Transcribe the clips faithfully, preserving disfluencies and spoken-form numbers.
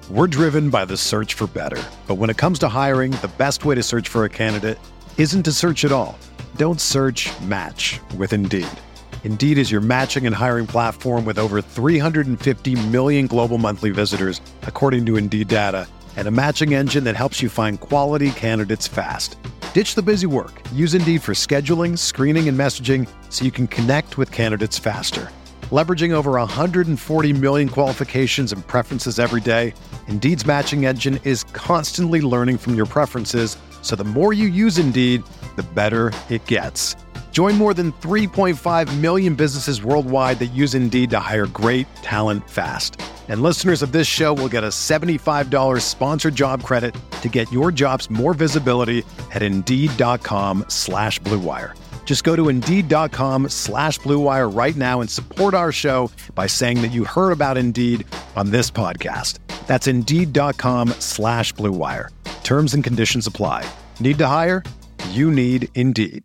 We're driven by the search for better. But when it comes to hiring, the best way to search for a candidate isn't to search at all. Don't search, match with Indeed. Indeed is your matching and hiring platform with over three hundred fifty million global monthly visitors, according to Indeed data, and a matching engine that helps you find quality candidates fast. Ditch the busy work. Use Indeed for scheduling, screening, and messaging so you can connect with candidates faster. Leveraging over one hundred forty million qualifications and preferences every day, Indeed's matching engine is constantly learning from your preferences, so the more you use Indeed, the better it gets. Join more than three point five million businesses worldwide that use Indeed to hire great talent fast. And listeners of this show will get a seventy-five dollars sponsored job credit to get your jobs more visibility at Indeed.com slash Blue Wire. Just go to Indeed.com slash Blue Wire right now and support our show by saying that you heard about Indeed on this podcast. That's Indeed.com slash Blue Wire. Terms and conditions apply. Need to hire? You need Indeed.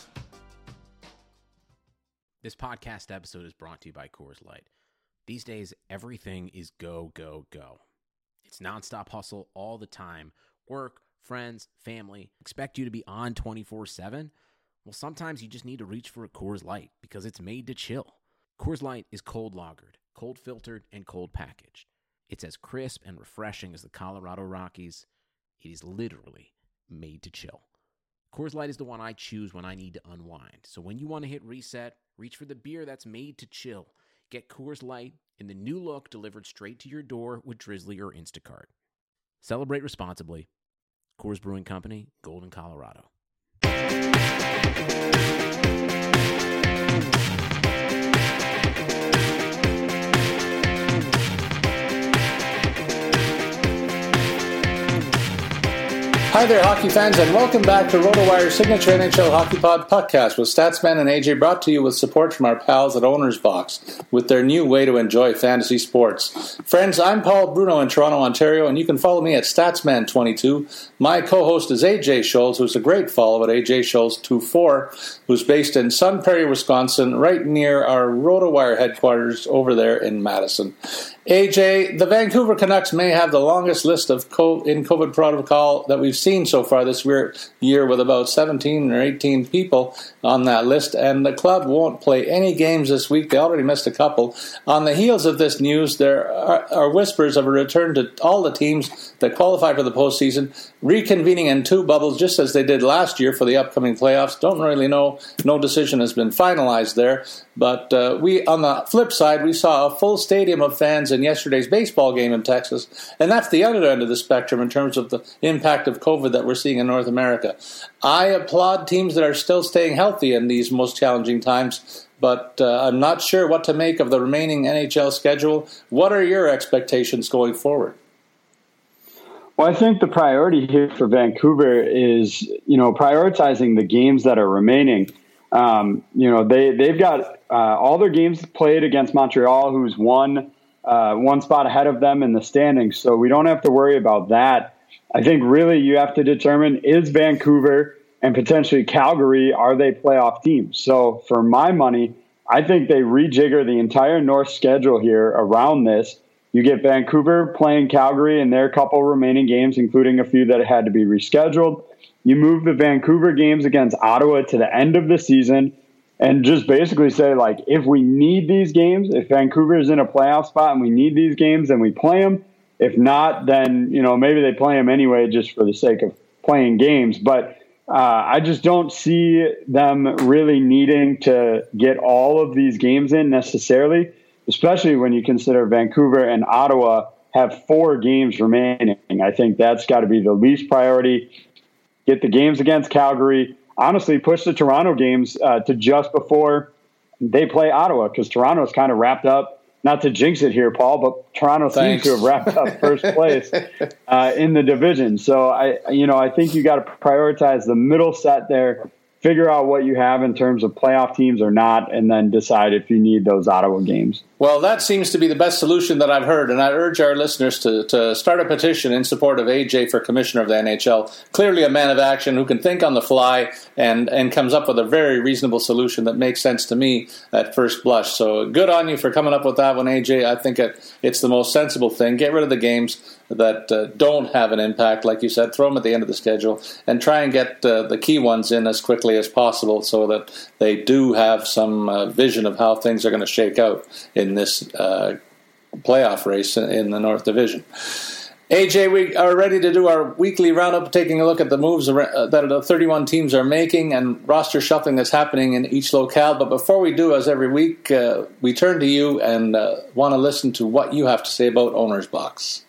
This podcast episode is brought to you by Coors Light. These days, everything is go, go, go. It's nonstop hustle all the time. Work, friends, family. Expect you to be on twenty-four seven? Well, sometimes you just need to reach for a Coors Light because it's made to chill. Coors Light is cold lagered, cold filtered, and cold packaged. It's as crisp and refreshing as the Colorado Rockies. It is literally made to chill. Coors Light is the one I choose when I need to unwind. So when you want to hit reset, reach for the beer that's made to chill. Get Coors Light in the new look delivered straight to your door with Drizzly or Instacart. Celebrate responsibly. Coors Brewing Company, Golden, Colorado. Hi there, hockey fans, and welcome back to RotoWire's signature N H L Hockey Pod podcast with Statsman and A J, brought to you with support from our pals at Owner's Box with their new way to enjoy fantasy sports. Friends, I'm Paul Bruno in Toronto, Ontario, and you can follow me at Statsman twenty-two. My co-host is A J Scholz, who's a great follow at A J Scholz twenty-four, who's based in Sun Prairie, Wisconsin, right near our RotoWire headquarters over there in Madison. A J, the Vancouver Canucks may have the longest list of co- in COVID protocol that we've seen so far this year, with about seventeen or eighteen people on that list, and the club won't play any games this week. They already missed a couple. On the heels of this news, there are, are whispers of a return to all the teams that qualify for the postseason, reconvening in two bubbles just as they did last year for the upcoming playoffs. Don't really know. No decision has been finalized there. But uh, we, on the flip side, we saw a full stadium of fans in yesterday's baseball game in Texas, and that's the other end of the spectrum in terms of the impact of COVID that we're seeing in North America. I applaud teams that are still staying healthy in these most challenging times, but uh, I'm not sure what to make of the remaining N H L schedule. What are your expectations going forward? Well, I think the priority here for Vancouver is, you know, prioritizing the games that are remaining. Um, you know, they, they've got uh, all their games played against Montreal, who's one, uh, one spot ahead of them in the standings. So we don't have to worry about that. I think really you have to determine, is Vancouver and potentially Calgary, are they playoff teams? So for my money, I think they rejigger the entire North schedule here around this. You get Vancouver playing Calgary in their couple remaining games, including a few that had to be rescheduled. You move the Vancouver games against Ottawa to the end of the season and just basically say, like, if we need these games, if Vancouver is in a playoff spot and we need these games, then we play them. If not, then, you know, maybe they play them anyway just for the sake of playing games. But uh, I just don't see them really needing to get all of these games in necessarily, especially when you consider Vancouver and Ottawa have four games remaining. I think that's got to be the least priority. Get the games against Calgary. Honestly, push the Toronto games uh, to just before they play Ottawa, because Toronto's kind of wrapped up. Not to jinx it here, Paul, but Toronto Thanks. seems to have wrapped up first place uh, in the division. So I, you know, I think you got to prioritize the middle set there. Figure out what you have in terms of playoff teams or not, and then decide if you need those Ottawa games. Well, that seems to be the best solution that I've heard, and I urge our listeners to, to start a petition in support of A J for commissioner of the N H L. Clearly a man of action who can think on the fly and, and comes up with a very reasonable solution that makes sense to me at first blush. So good on you for coming up with that one, A J. I think it, it's the most sensible thing. Get rid of the games. that uh, don't have an impact, like you said, throw them at the end of the schedule and try and get uh, the key ones in as quickly as possible so that they do have some uh, vision of how things are going to shake out in this uh, playoff race in the North Division. A J, we are ready to do our weekly roundup, taking a look at the moves that the thirty-one teams are making and roster shuffling that's happening in each locale. But before we do, as every week, uh, we turn to you and uh, want to listen to what you have to say about Owner's Box.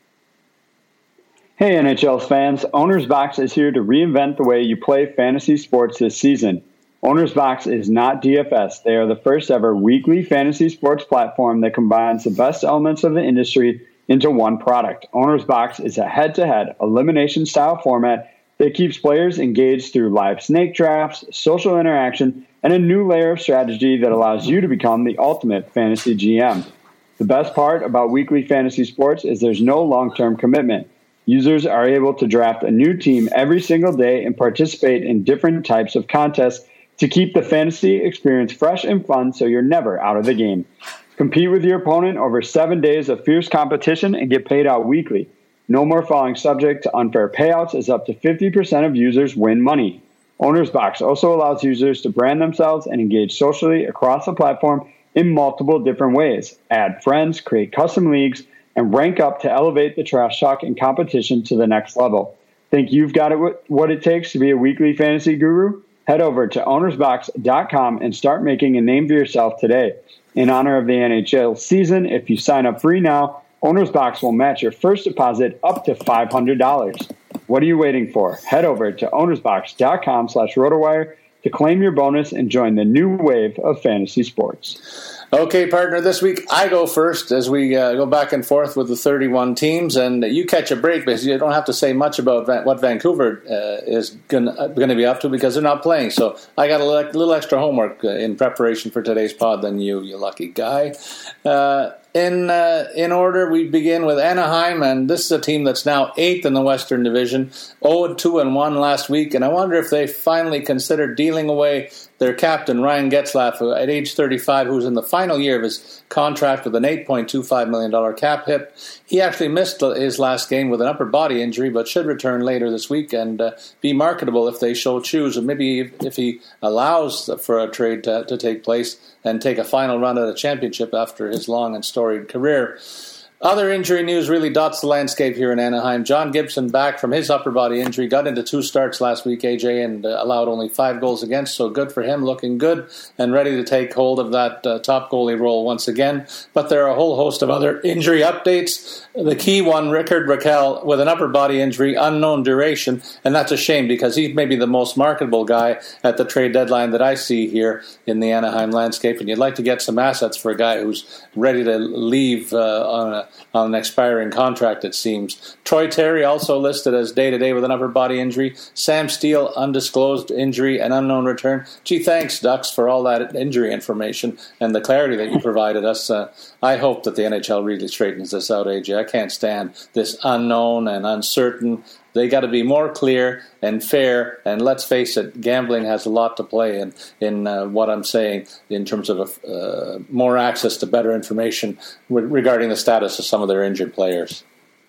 Hey, N H L fans. Owner's Box is here to reinvent the way you play fantasy sports this season. Owner's Box is not D F S. They are the first ever weekly fantasy sports platform that combines the best elements of the industry into one product. Owner's Box is a head-to-head elimination-style format that keeps players engaged through live snake drafts, social interaction, and a new layer of strategy that allows you to become the ultimate fantasy G M. The best part about weekly fantasy sports is there's no long-term commitment. Users are able to draft a new team every single day and participate in different types of contests to keep the fantasy experience fresh and fun so you're never out of the game. Compete with your opponent over seven days of fierce competition and get paid out weekly. No more falling subject to unfair payouts, as up to fifty percent of users win money. Owner's Box also allows users to brand themselves and engage socially across the platform in multiple different ways. Add friends, create custom leagues, and rank up to elevate the trash talk and competition to the next level. Think you've got it what it takes to be a weekly fantasy guru? Head over to owners box dot com and start making a name for yourself today. In honor of the N H L season, if you sign up free now, Owner's Box will match your first deposit up to five hundred dollars. What are you waiting for? Head over to owners box dot com slash rotowire to claim your bonus and join the new wave of fantasy sports. Okay, partner, this week I go first as we uh, go back and forth with the thirty-one teams, and you catch a break because you don't have to say much about Van- what Vancouver uh, is going to be up to because they're not playing. So I got a little, little extra homework uh, in preparation for today's pod than you, you lucky guy. Uh, in uh, in order, we begin with Anaheim, and this is a team that's now eighth in the Western Division, oh two and one last week, and I wonder if they finally consider dealing away their captain, Ryan Getzlaf, who, at age thirty-five, who's in the final year of his contract with an eight point two five million dollars cap hit. He actually missed his last game with an upper body injury, but should return later this week and uh, be marketable if they so choose, and maybe if, if he allows for a trade to, to take place and take a final run at a championship after his long and storied career. Other injury news really dots the landscape here in Anaheim. John Gibson, back from his upper body injury, got into two starts last week, A J, and uh, allowed only five goals against, so good for him, looking good and ready to take hold of that uh, top goalie role once again. But there are a whole host of other injury updates. The key one, Rickard Rakell, with an upper body injury, unknown duration, and that's a shame because he's maybe the most marketable guy at the trade deadline that I see here in the Anaheim landscape, and you'd like to get some assets for a guy who's ready to leave uh, on a on an expiring contract, it seems. Troy Terry also listed as day-to-day with an upper body injury. Sam Steele, undisclosed injury and unknown return. Gee, thanks, Ducks, for all that injury information and the clarity that you provided us. Uh, I hope that the N H L really straightens this out, A J. I can't stand this unknown and uncertain. They got to be more clear and fair, and let's face it, gambling has a lot to play in, in uh, what I'm saying in terms of uh, more access to better information re- regarding the status of some of their injured players.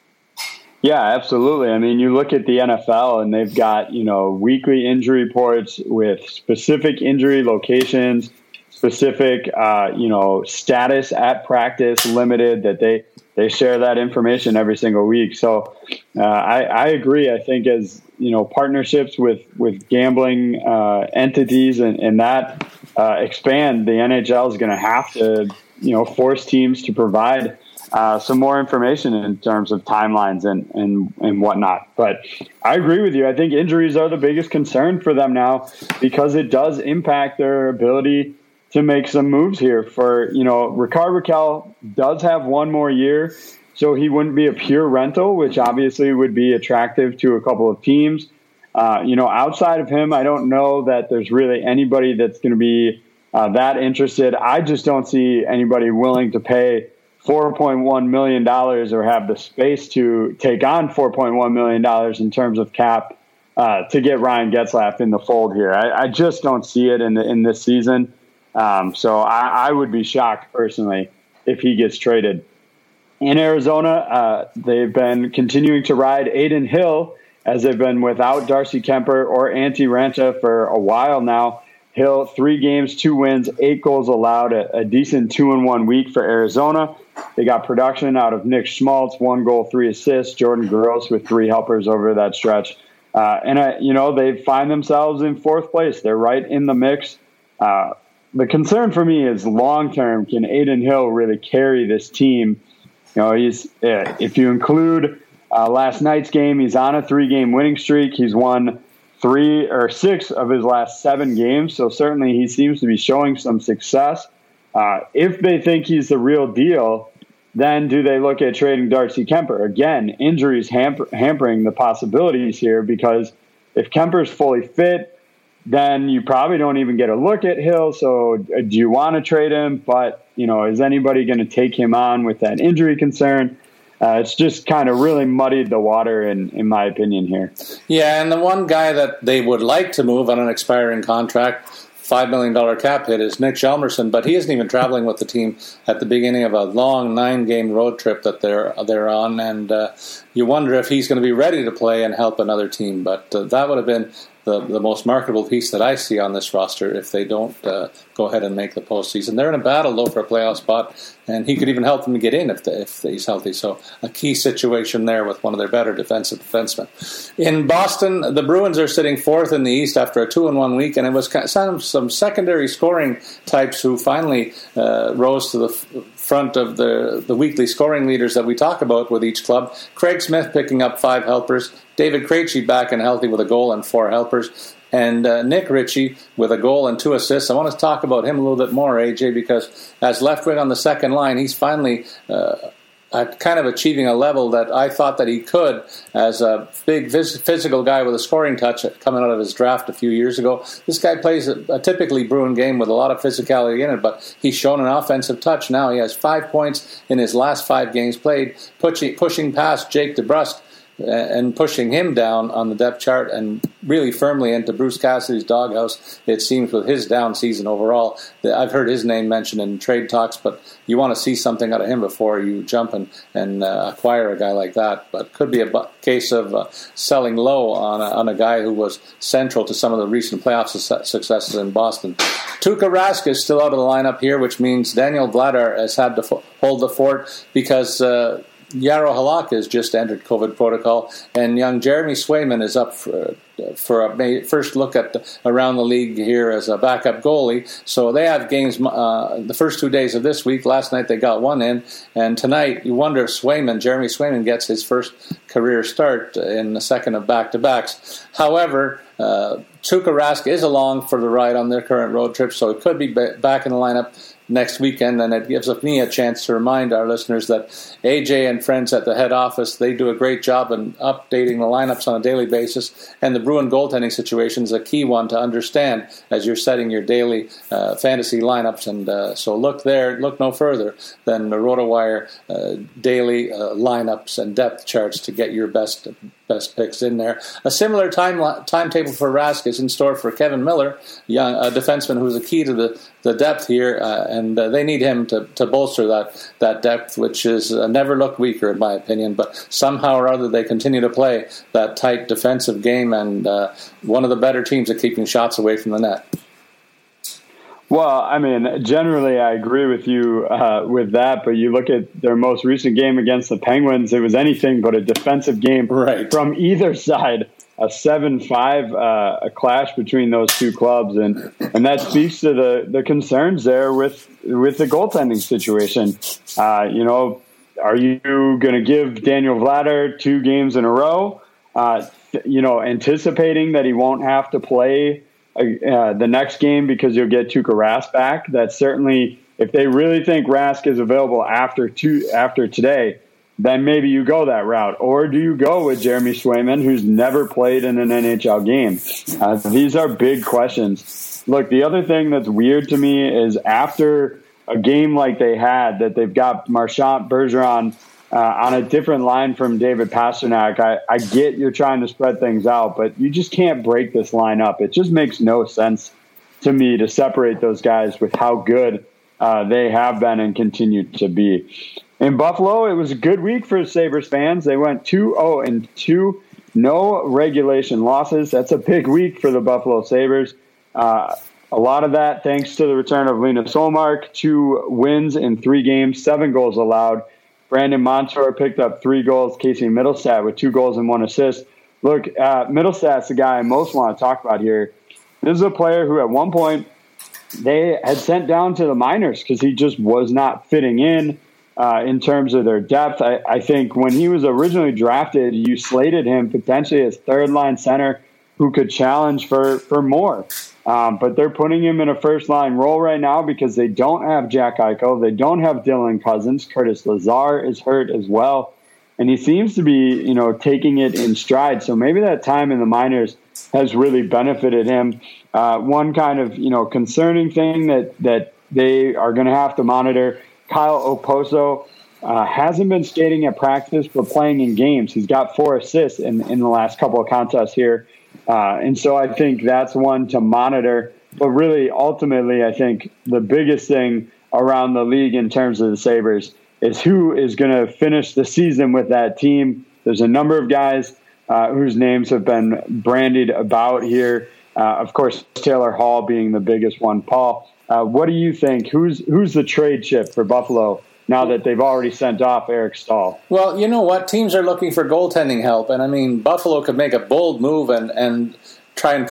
Yeah, absolutely. I mean, you look at the N F L and they've got, you know, weekly injury reports with specific injury locations, specific, uh, you know, status at practice limited that they, they share that information every single week. So uh, I, I agree. I think as, you know, partnerships with, with gambling uh, entities and, and that uh, expand, the N H L is going to have to, you know, force teams to provide uh, some more information in terms of timelines and, and, and whatnot. But I agree with you. I think injuries are the biggest concern for them now because it does impact their ability to make some moves here. For, you know, Rickard Rakell does have one more year, so he wouldn't be a pure rental, which obviously would be attractive to a couple of teams. Uh, you know, outside of him, I don't know that there's really anybody that's going to be uh, that interested. I just don't see anybody willing to pay four point one million dollars or have the space to take on four point one million dollars in terms of cap uh, to get Ryan Getzlaf in the fold here. I, I just don't see it in the, in this season. Um, so I, I would be shocked personally if he gets traded. in Arizona, uh, they've been continuing to ride Adin Hill, as they've been without Darcy Kemper or Antti Raanta for a while now. Hill, three games, two wins, eight goals allowed, a, a decent two and one week for Arizona. They got production out of Nick Schmaltz, one goal, three assists, Jordan Gross with three helpers over that stretch. Uh, and, uh, you know, they find themselves in fourth place. They're right in the mix. Uh, the concern for me is long-term, can Adin Hill really carry this team? You know, he's uh, if you include uh, last night's game, he's on a three-game winning streak. He's won three or six of his last seven games, so certainly he seems to be showing some success. Uh, if they think he's the real deal, then do they look at trading Darcy Kemper? Again, injuries hamper, hampering the possibilities here, because if Kemper's fully fit, then you probably don't even get a look at Hill. So do you want to trade him? But, you know, is anybody going to take him on with that injury concern? Uh, it's just kind of really muddied the water, in, in my opinion, here. Yeah, and the one guy that they would like to move on an expiring contract, five million dollars cap hit, is Nick Hjalmarsson, but he isn't even traveling with the team at the beginning of a long nine-game road trip that they're they're on, and uh, you wonder if he's going to be ready to play and help another team. But uh, that would have been the, the most marketable piece that I see on this roster if they don't uh, go ahead and make the postseason. They're in a battle, though, for a playoff spot, and he could even help them to get in if, the, if he's healthy. So a key situation there with one of their better defensive defensemen. In Boston, the Bruins are sitting fourth in the East after a two and one week, and it was some, some secondary scoring types who finally uh, rose to the f- front of the, the weekly scoring leaders that we talk about with each club. Craig Smith picking up five helpers, David Krejci back and healthy with a goal and four helpers, and uh, Nick Ritchie with a goal and two assists. I want to talk about him a little bit more, A J, because as left wing on the second line, he's finally uh, kind of achieving a level that I thought that he could as a big phys- physical guy with a scoring touch coming out of his draft a few years ago. This guy plays a, a typically Bruin game with a lot of physicality in it, but he's shown an offensive touch now. He has five points in his last five games played, pushing, pushing past Jake DeBrusk and pushing him down on the depth chart and really firmly into Bruce Cassidy's doghouse, it seems, with his down season overall. I've heard his name mentioned in trade talks, but you want to see something out of him before you jump and, and uh, acquire a guy like that. But could be a bu- case of uh, selling low on a, on a guy who was central to some of the recent playoff su- successes in Boston. Tuukka Rask is still out of the lineup here, which means Daniel Vladar has had to fo- hold the fort because Uh, Jaro Halak has just entered COVID protocol, and young Jeremy Swayman is up for, for a first look at the, around the league here as a backup goalie. So they have games uh, the first two days of this week. Last night they got one in, and tonight you wonder if Swayman, Jeremy Swayman, gets his first career start in the second of back-to-backs. However, uh, Tuukka Rask is along for the ride on their current road trip, so it could be back in the lineup next weekend, and it gives me a chance to remind our listeners that A J and friends at the head office, they do a great job in updating the lineups on a daily basis, and the Bruin goaltending situation is a key one to understand as you're setting your daily uh, fantasy lineups, and uh, so look there, look no further than the RotoWire uh, daily uh, lineups and depth charts to get your best best picks in there. A similar time timetable for Rask is in store for Kevin Miller, young a defenseman who's a key to the, the depth here, uh, and uh, they need him to, to bolster that, that depth, which is uh, never looked weaker in my opinion, but somehow or other they continue to play that tight defensive game, and uh, one of the better teams at keeping shots away from the net. Well, I mean, generally I agree with you uh, with that, but you look at their most recent game against the Penguins, it was anything but a defensive game right. from either side, a seven five, uh, a clash between those two clubs, and, and that speaks to the, the concerns there with, with the goaltending situation. Uh, you know, are you going to give Daniel Vladar two games in a row, uh, you know, anticipating that he won't have to play Uh, the next game because you'll get Tuukka Rask back? That's certainly, if they really think Rask is available after two, after today, then maybe you go that route. Or do you go with Jeremy Swayman, who's never played in an N H L game? Uh, these are big questions. Look, the other thing that's weird to me is after a game like they had, that they've got Marchand Bergeron Uh, on a different line from David Pastrnak. I, I get you're trying to spread things out, but you just can't break this line up. It just makes no sense to me to separate those guys with how good uh, they have been and continue to be. In Buffalo, it was a good week for Sabres fans. They went two oh and two, no regulation losses. That's a big week for the Buffalo Sabres. Uh, a lot of that thanks to the return of Linus Ullmark, two wins in three games, seven goals allowed. Brandon Montour picked up three goals. Casey Mittelstadt with two goals and one assist. Look, uh, Mittelstadt's the guy I most want to talk about here. This is a player who at one point they had sent down to the minors because he just was not fitting in uh, in terms of their depth. I, I think when he was originally drafted, you slated him potentially as third-line center who could challenge for, for more. Um, but they're putting him in a first-line role right now because they don't have Jack Eichel. They don't have Dylan Cousins. Curtis Lazar is hurt as well. And he seems to be, you know, taking it in stride. So maybe that time in the minors has really benefited him. Uh, one kind of, you know, concerning thing that, that they are going to have to monitor, Kyle Okposo uh, hasn't been skating at practice but playing in games. He's got four assists in, in the last couple of contests here. Uh, and so I think that's one to monitor. But really, ultimately, I think the biggest thing around the league in terms of the Sabres is who is going to finish the season with that team. There's a number of guys uh, whose names have been brandied about here. Uh, of course, Taylor Hall being the biggest one. Paul, uh, what do you think? Who's who's the trade chip for Buffalo now that they've already sent off Eric Staal? Well, you know what? Teams are looking for goaltending help. And, I mean, Buffalo could make a bold move and, and try and...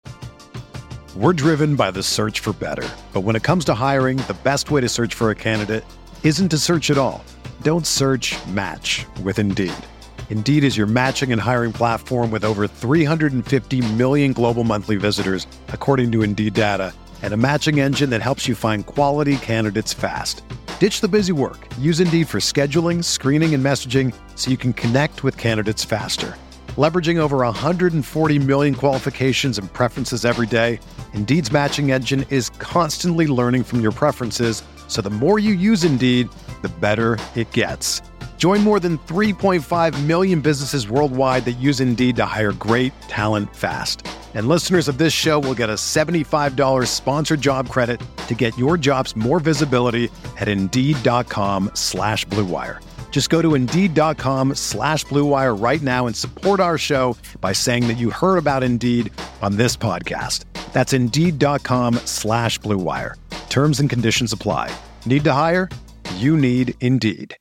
We're driven by the search for better. But when it comes to hiring, the best way to search for a candidate isn't to search at all. Don't search, match with Indeed. Indeed is your matching and hiring platform with over three hundred fifty million global monthly visitors, according to Indeed data, and a matching engine that helps you find quality candidates fast. Ditch the busy work. Use Indeed for scheduling, screening, and messaging so you can connect with candidates faster. Leveraging over one hundred forty million qualifications and preferences every day, Indeed's matching engine is constantly learning from your preferences, so the more you use Indeed, the better it gets. Join more than three point five million businesses worldwide that use Indeed to hire great talent fast. And listeners of this show will get a seventy-five dollars sponsored job credit to get your jobs more visibility at Indeed.com slash Blue Wire. Just go to Indeed.com slash Blue Wire right now and support our show by saying that you heard about Indeed on this podcast. That's Indeed.com slash Blue Wire. Terms and conditions apply. Need to hire? You need Indeed.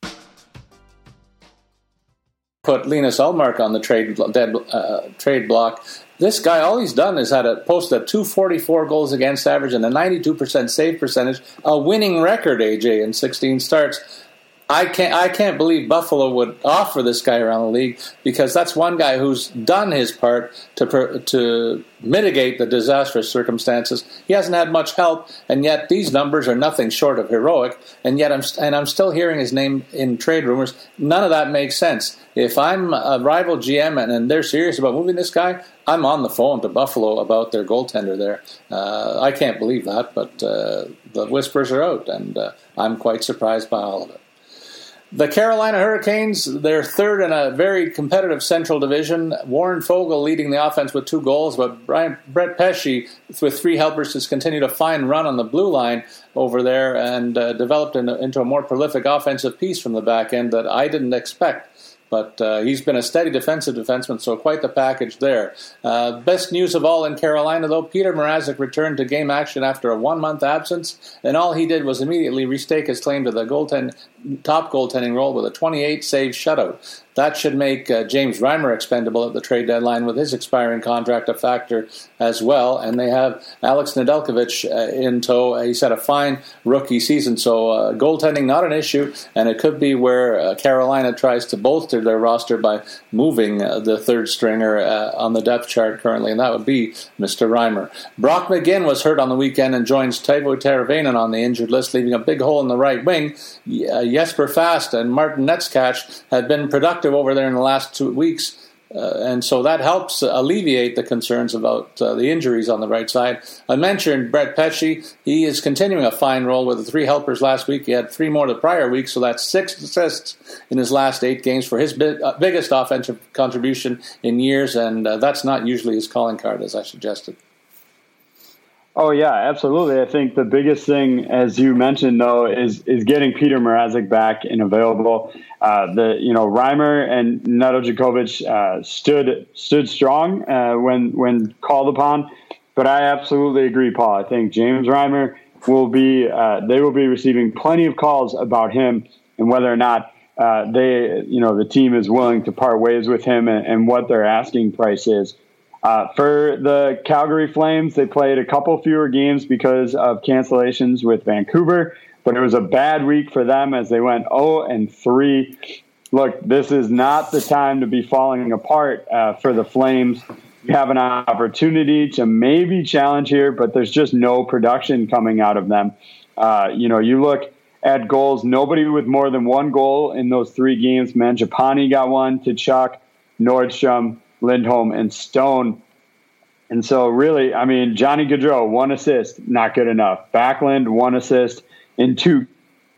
Put Linus Ullmark on the trade dead uh, trade block. This guy, all he's done is had a posted a two forty-four goals against average and a ninety-two percent save percentage, a winning record, A J, in sixteen starts. I can't I can't believe Buffalo would offer this guy around the league, because that's one guy who's done his part to to mitigate the disastrous circumstances. He hasn't had much help, and yet these numbers are nothing short of heroic. And yet I'm and I'm still hearing his name in trade rumors. None of that makes sense. If I'm a rival G M and, and they're serious about moving this guy, I'm on the phone to Buffalo about their goaltender there. Uh, I can't believe that, but uh, the whispers are out, and uh, I'm quite surprised by all of it. The Carolina Hurricanes, they're third in a very competitive Central Division. Warren Fogle leading the offense with two goals, but Brian, Brett Pesce with three helpers has continued a fine run on the blue line over there and uh, developed in, into a more prolific offensive piece from the back end that I didn't expect. But uh, he's been a steady defensive defenseman, so quite the package there. Uh, best news of all in Carolina, though, Peter Mrazek returned to game action after a one-month absence, and all he did was immediately restake his claim to the goaltend, top goaltending role with a twenty-eight save shutout. That should make uh, James Reimer expendable at the trade deadline with his expiring contract a factor as well. And they have Alex Nedeljkovic uh, in tow. He's had a fine rookie season, so uh, goaltending not an issue, and it could be where uh, Carolina tries to bolster their roster by moving uh, the third stringer uh, on the depth chart currently, and that would be Mister Reimer. Brock McGinn was hurt on the weekend and joins Teuvo Teravainen on the injured list, leaving a big hole in the right wing. Uh, Jesper Fast and Martin Netzkach had been productive over there in the last two weeks, uh, and so that helps alleviate the concerns about uh, the injuries on the right side. I mentioned Brett Pesce. He is continuing a fine role with the three helpers last week. He had three more the prior week, so that's six assists in his last eight games for his big, uh, biggest offensive contribution in years, and uh, that's not usually his calling card, as I suggested. Oh yeah, absolutely. I think the biggest thing, as you mentioned, though, is is getting Peter Mrazek back and available. Uh, the you know Reimer and Nedeljkovic uh, stood stood strong uh, when when called upon, but I absolutely agree, Paul. I think James Reimer will be uh, they will be receiving plenty of calls about him and whether or not uh, they you know the team is willing to part ways with him and, and what their asking price is. Uh, for the Calgary Flames, they played a couple fewer games because of cancellations with Vancouver, but it was a bad week for them as they went oh and three. Look, this is not the time to be falling apart uh, for the Flames. You have an opportunity to maybe challenge here, but there's just no production coming out of them. Uh, you know, you look at goals, nobody with more than one goal in those three games. Mangiapane got one, Tkachuk, Nordstrom, Lindholm, and Stone. And so really, I mean, Johnny Gaudreau, one assist, not good enough. Backlund, one assist in two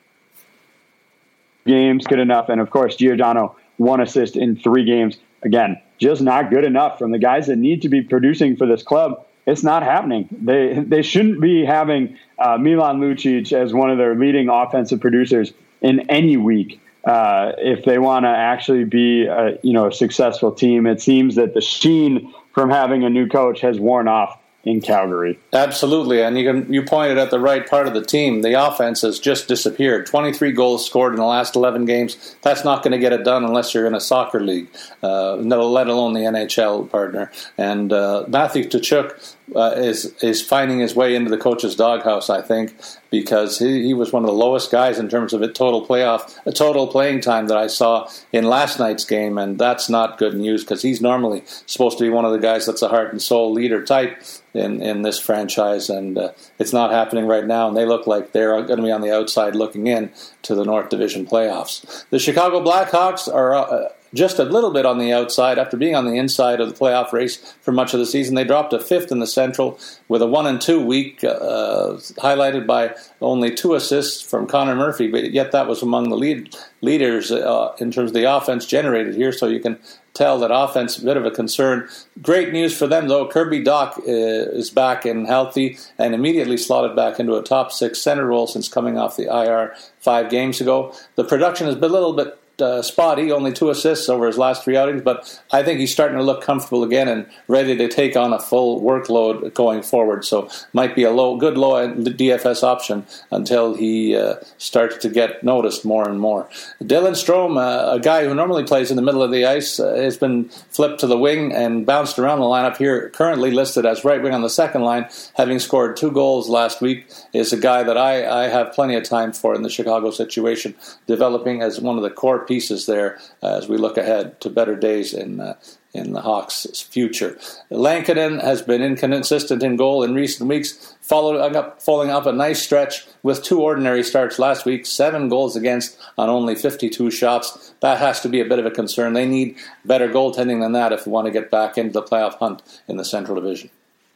games, good enough. And of course, Giordano, one assist in three games. Again, just not good enough from the guys that need to be producing for this club. It's not happening. They they shouldn't be having uh, Milan Lucic as one of their leading offensive producers in any week. Uh, if they want to actually be a, you know, a successful team. It seems that the sheen from having a new coach has worn off in Calgary. Absolutely, and you can you pointed at the right part of the team. The offense has just disappeared. twenty-three goals scored in the last eleven games. That's not going to get it done unless you're in a soccer league, uh, no, let alone the N H L partner. And uh, Matthew Tkachuk uh, is is finding his way into the coach's doghouse, I think, because he, he was one of the lowest guys in terms of a total playoff, a total playing time that I saw in last night's game, and that's not good news because he's normally supposed to be one of the guys that's a heart and soul leader type in, in this franchise, and uh, it's not happening right now, and they look like they're going to be on the outside looking in to the North Division playoffs. The Chicago Blackhawks are uh, just a little bit on the outside after being on the inside of the playoff race for much of the season. They dropped to fifth in the Central with a one and two week, uh, highlighted by only two assists from Connor Murphy, but yet that was among the lead leaders uh, in terms of the offense generated here, so you can tell that offense is a bit of a concern. Great news for them, though. Kirby Dach uh, is back and healthy and immediately slotted back into a top six center role since coming off the I R five games ago. The production has been a little bit Uh, spotty, only two assists over his last three outings, but I think he's starting to look comfortable again and ready to take on a full workload going forward. So might be a low, good low D F S option until he uh, starts to get noticed more and more. Dylan Strome, uh, a guy who normally plays in the middle of the ice, uh, has been flipped to the wing and bounced around the lineup here, currently listed as right wing on the second line, having scored two goals last week, is a guy that I, I have plenty of time for in the Chicago situation, developing as one of the core pieces there uh, as we look ahead to better days in uh, in the Hawks' future. Lankinen has been inconsistent in goal in recent weeks, following up, following up a nice stretch with two ordinary starts last week, seven goals against on only fifty-two shots. That has to be a bit of a concern. They need better goaltending than that if they want to get back into the playoff hunt in the Central Division.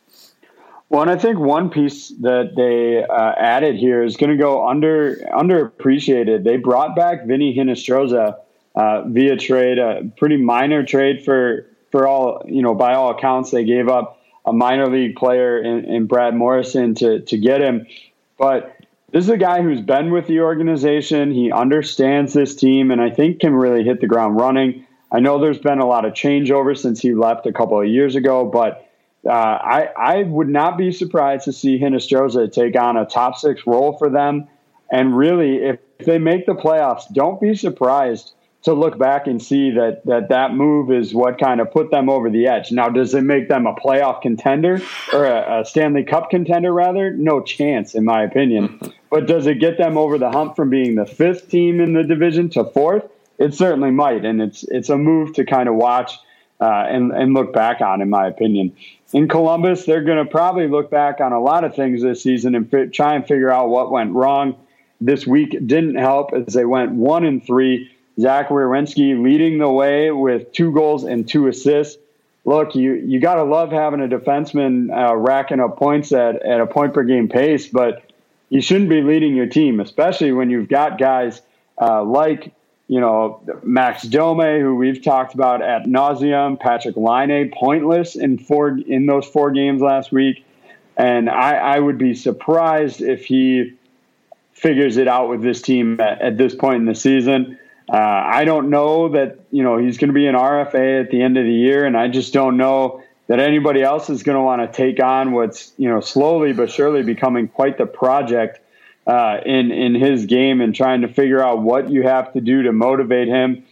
Well, and I think one piece that they uh, added here is going to go under underappreciated. They brought back Vinny Hinostroza uh, via trade, a pretty minor trade for for all you know. By all accounts, they gave up a minor league player in, in Brad Morrison to to get him. But this is a guy who's been with the organization. He understands this team, and I think can really hit the ground running. I know there's been a lot of changeover since he left a couple of years ago, but Uh, I, I would not be surprised to see Hinostroza take on a top six role for them. And really, if, if they make the playoffs, don't be surprised to look back and see that, that that move is what kind of put them over the edge. Now, does it make them a playoff contender or a, a Stanley Cup contender, rather? No chance, in my opinion. But does it get them over the hump from being the fifth team in the division to fourth? It certainly might. And it's, it's a move to kind of watch uh, and, and look back on, in my opinion. In Columbus, they're going to probably look back on a lot of things this season and fi- try and figure out what went wrong. This week didn't help as they went one and three. Zach Werenski leading the way with two goals and two assists. Look, you you got to love having a defenseman uh, racking up points at, at a point per game pace, but you shouldn't be leading your team, especially when you've got guys uh, like you know, Max Domi, who we've talked about ad nauseum, Patrick Laine, pointless in four in those four games last week. And I, I would be surprised if he figures it out with this team at, at this point in the season. Uh, I don't know that, you know, he's going to be an R F A at the end of the year, and I just don't know that anybody else is going to want to take on what's, you know, slowly but surely becoming quite the project uh, in, in his game, and trying to figure out what you have to do to motivate him.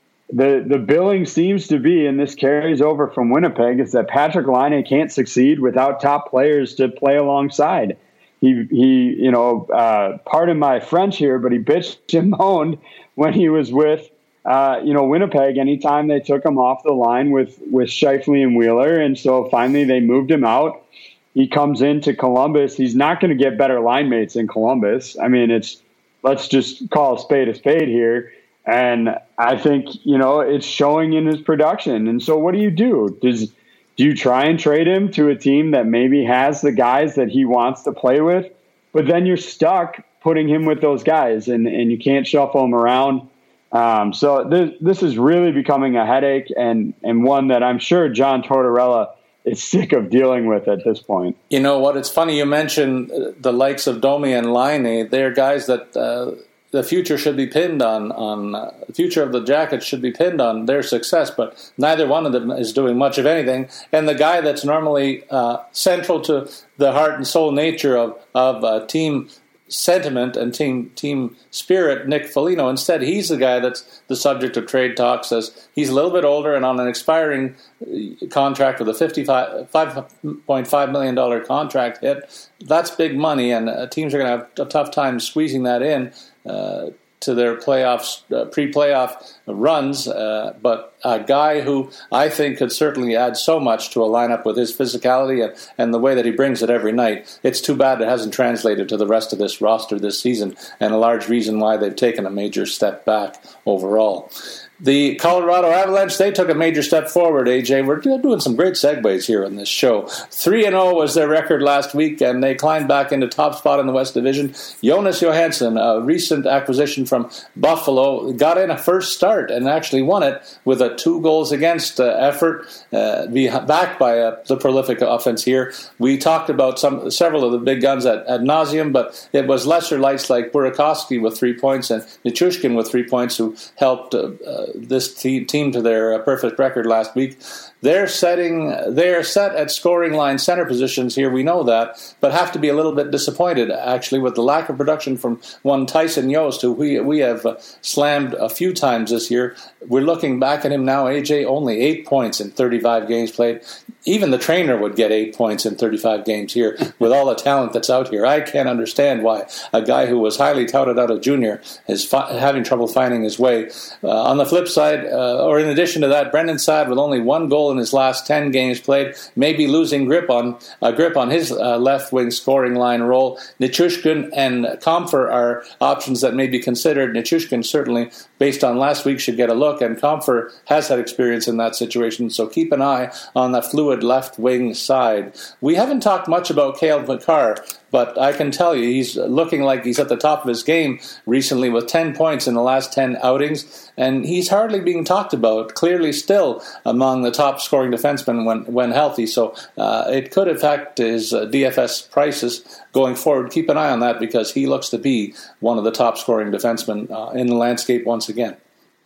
The the billing seems to be, and this carries over from Winnipeg, is that Patrik Laine can't succeed without top players to play alongside. He, he you know, uh, pardon my French here, but he bitched and moaned when he was with, uh, you know, Winnipeg anytime they took him off the line with, with Scheifele and Wheeler. And so finally they moved him out. He comes into Columbus. He's not going to get better line mates in Columbus. I mean, it's, let's just call a spade a spade here. And I think, you know, it's showing in his production. And so what do you do? Does, do you try and trade him to a team that maybe has the guys that he wants to play with, but then you're stuck putting him with those guys, and, and you can't shuffle him around? Um, so this, this is really becoming a headache, and, and one that I'm sure John Tortorella is sick of dealing with at this point. You know what? It's funny you mentioned the likes of Domi and Laine. They're guys that uh, the future should be pinned on. On uh, the future of the Jackets should be pinned on their success, but neither one of them is doing much of anything. And the guy that's normally uh, central to the heart and soul nature of of uh, team sentiment and team team spirit, Nick Foligno, instead he's the guy that's the subject of trade talks, as he's a little bit older and on an expiring contract with a fifty-five point five million dollars contract hit. That's big money, and uh, teams are going to have a tough time squeezing that in uh, to their playoffs, uh, pre-playoff runs. Uh, but a guy who I think could certainly add so much to a lineup with his physicality and, and the way that he brings it every night. It's too bad it hasn't translated to the rest of this roster this season, and a large reason why they've taken a major step back overall. The Colorado Avalanche, they took a major step forward, A J. We're doing some great segues here on this show. three and oh was their record last week, and they climbed back into top spot in the West Division. Jonas Johansson, a recent acquisition from Buffalo, got in a first start and actually won it with a two goals against uh, effort, uh, backed by uh, the prolific offense here. We talked about some several of the big guns at, at nauseum, but it was lesser lights like Burakovsky with three points and Nichushkin with three points who helped uh, uh, this te- team to their uh, perfect record last week. They're setting, they're set at scoring line center positions here, we know that, but have to be a little bit disappointed, actually, with the lack of production from one Tyson Yost, who we we have uh, slammed a few times this year. We're looking back at him now, A J, only eight points in thirty-five games played. Even the trainer would get eight points in thirty-five games here with all the talent that's out here. I can't understand why a guy who was highly touted out of junior is fi- having trouble finding his way. Uh, on the flip side, uh, or in addition to that, Brendan Saad, with only one goal in his last ten games played, may be losing grip on uh, grip on his uh, left wing scoring line role. Nichushkin and Comfer are options that may be considered. Nichushkin certainly, based on last week, should get a look, and Comfer has had experience in that situation, so keep an eye on that fluid left wing side. We haven't talked much about Cale Makar, but I can tell you he's looking like he's at the top of his game recently with ten points in the last ten outings, and he's hardly being talked about, clearly still among the top scoring defensemen when, when healthy. So uh, it could affect his uh, D F S prices going forward. Keep an eye on that, because he looks to be one of the top scoring defensemen uh, in the landscape once again.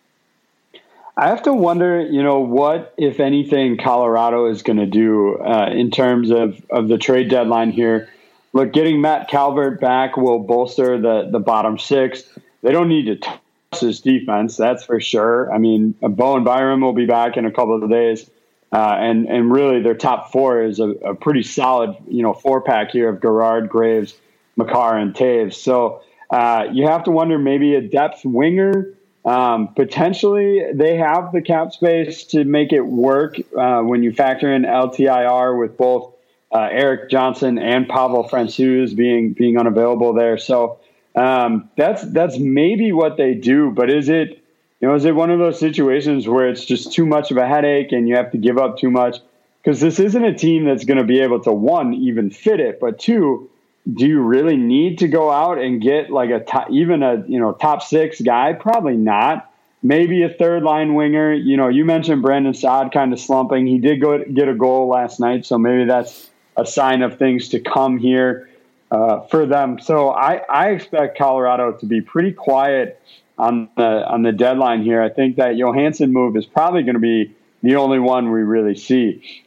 I have to wonder, you know, what, if anything, Colorado is going to do uh, in terms of, of the trade deadline here. Look, getting Matt Calvert back will bolster the, the bottom six. They don't need to touch this defense, that's for sure. I mean, Bowen Byram will be back in a couple of days. Uh, and, and really their top four is a, a pretty solid, you know, four-pack here of Gerard, Graves, Makar, and Taves. So uh, you have to wonder, maybe a depth winger. Um, potentially they have the cap space to make it work uh, when you factor in L T I R with both uh, Eric Johnson and Pavel Francouz being being unavailable there. So um, that's that's maybe what they do. But is it, you know, is it one of those situations where it's just too much of a headache and you have to give up too much? Because this isn't a team that's going to be able to, one, even fit it, but two, do you really need to go out and get like a top, even a, you know, top six guy? Probably not. Maybe a third line winger. You know, you mentioned Brendan Saad kind of slumping. He did go get a goal last night, so maybe that's a sign of things to come here uh, for them. So I, I expect Colorado to be pretty quiet on the on the deadline here. I think that Johansson move is probably going to be the only one we really see.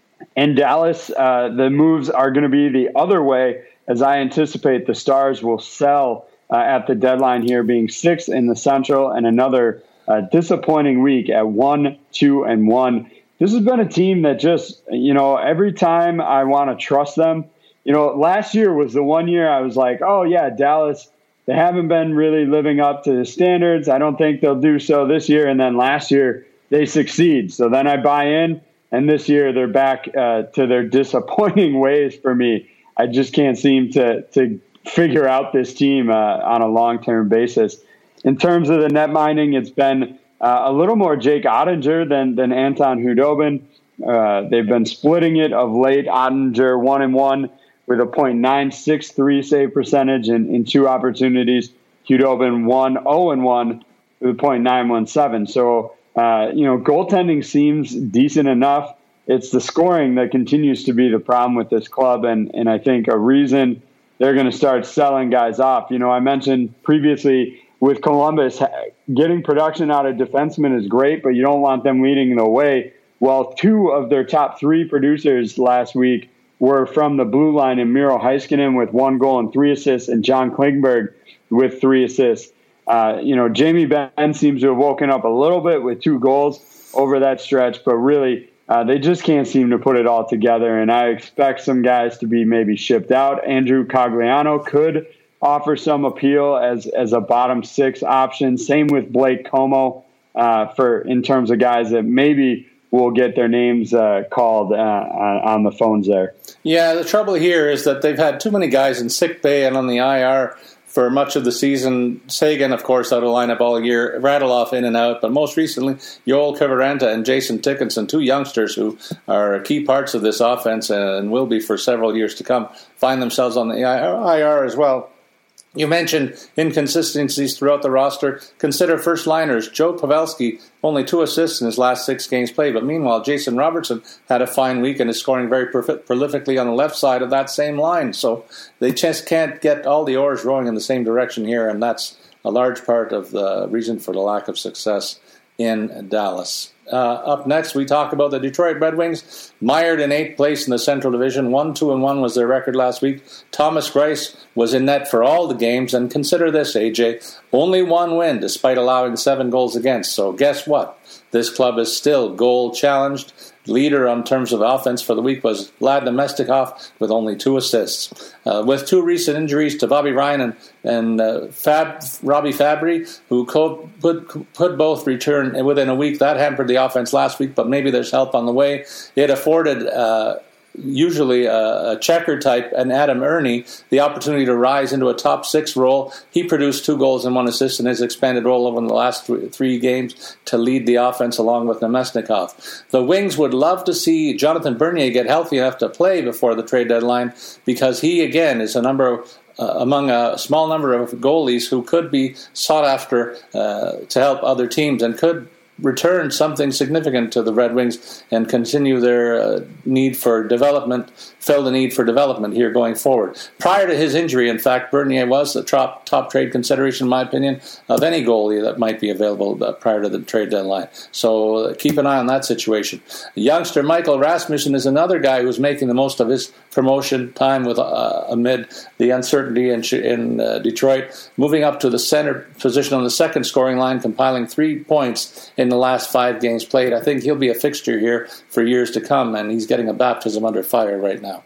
In Dallas, uh, the moves are going to be the other way, as I anticipate the Stars will sell uh, at the deadline here, being sixth in the Central and another uh, disappointing week at one, two, and one. This has been a team that just, you know, every time I want to trust them, you know, last year was the one year I was like, oh, yeah, Dallas, they haven't been really living up to the standards. I don't think they'll do so this year. And then last year they succeed. So then I buy in, and this year they're back uh, to their disappointing ways for me. I just can't seem to to figure out this team uh, on a long-term basis. In terms of the net mining, it's been uh, a little more Jake Ottinger than than Anton Khudobin. Uh, they've been splitting it of late. Ottinger one and one with a point nine six three save percentage in, in two opportunities. Khudobin one zero and one with a point nine one seven. So uh, you know, goaltending seems decent enough. It's the scoring that continues to be the problem with this club, and, and I think a reason they're going to start selling guys off. You know, I mentioned previously with Columbus, getting production out of defensemen is great, but you don't want them leading the way. Well, two of their top three producers last week were from the blue line, in Miro Heiskanen with one goal and three assists, and John Klingberg with three assists. Uh, you know, Jamie Benn seems to have woken up a little bit with two goals over that stretch, but really, Uh, they just can't seem to put it all together, and I expect some guys to be maybe shipped out. Andrew Cogliano could offer some appeal as as a bottom six option. Same with Blake Como uh, for in terms of guys that maybe will get their names uh, called uh, on the phones there. Yeah, the trouble here is that they've had too many guys in sick bay and on the I R for much of the season. Sagan, of course, out of lineup all year. Radulov in and out. But most recently, Joel Kiviranta and Jason Dickinson, two youngsters who are key parts of this offense and will be for several years to come, find themselves on the I R as well. You mentioned inconsistencies throughout the roster. Consider first liners. Joe Pavelski, only two assists in his last six games played. But meanwhile, Jason Robertson had a fine week and is scoring very prof- prolifically on the left side of that same line. So they just can't get all the oars rowing in the same direction here. And that's a large part of the reason for the lack of success in Dallas. Uh, up next, we talk about the Detroit Red Wings, mired in eighth place in the Central Division. One, two, and one was their record last week. Thomas Greiss was in net for all the games, and consider this, A J, only one win despite allowing seven goals against. So guess what? This club is still goal challenged. Leader in terms of offense for the week was Vlad Nemestikov with only two assists. Uh, with two recent injuries to Bobby Ryan and, and uh, Fab, Robbie Fabry, who co- could, could both return within a week, that hampered the offense last week, but maybe there's help on the way. It afforded uh, usually a, a checker type and Adam Ernie the opportunity to rise into a top six role. He produced two goals and one assist in his expanded role over the last three, three games to lead the offense along with Nemesnikov. The Wings would love to see Jonathan Bernier get healthy enough to play before the trade deadline, because he again is a number of Uh, among a small number of goalies who could be sought after uh, to help other teams and could return something significant to the Red Wings and continue their uh, need for development, fill the need for development here going forward. Prior to his injury, in fact, Bernier was the top, top trade consideration, in my opinion, of any goalie that might be available uh, prior to the trade deadline. So uh, keep an eye on that situation. Youngster Michael Rasmussen is another guy who's making the most of his promotion time with uh, amid the uncertainty in, in uh, Detroit, moving up to the center position on the second scoring line, compiling three points in the last five games played. I think he'll be a fixture here for years to come, and he's getting a baptism under fire right now.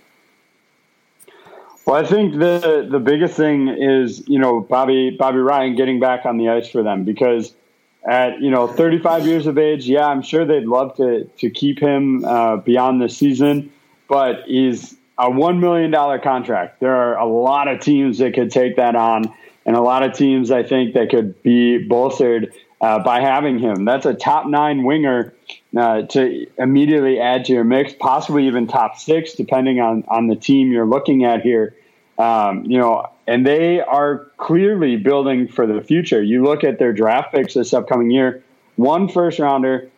Well, I think the the biggest thing is, you know, Bobby Bobby Ryan getting back on the ice for them, because at, you know, thirty-five years of age, yeah, I'm sure they'd love to to keep him uh, beyond the season, but he's a one million dollars contract. There are a lot of teams that could take that on, and a lot of teams, I think, that could be bolstered uh, by having him. That's a top nine winger uh, to immediately add to your mix, possibly even top six, depending on, on the team you're looking at here. Um, you know, and they are clearly building for the future. You look at their draft picks this upcoming year, one first rounder,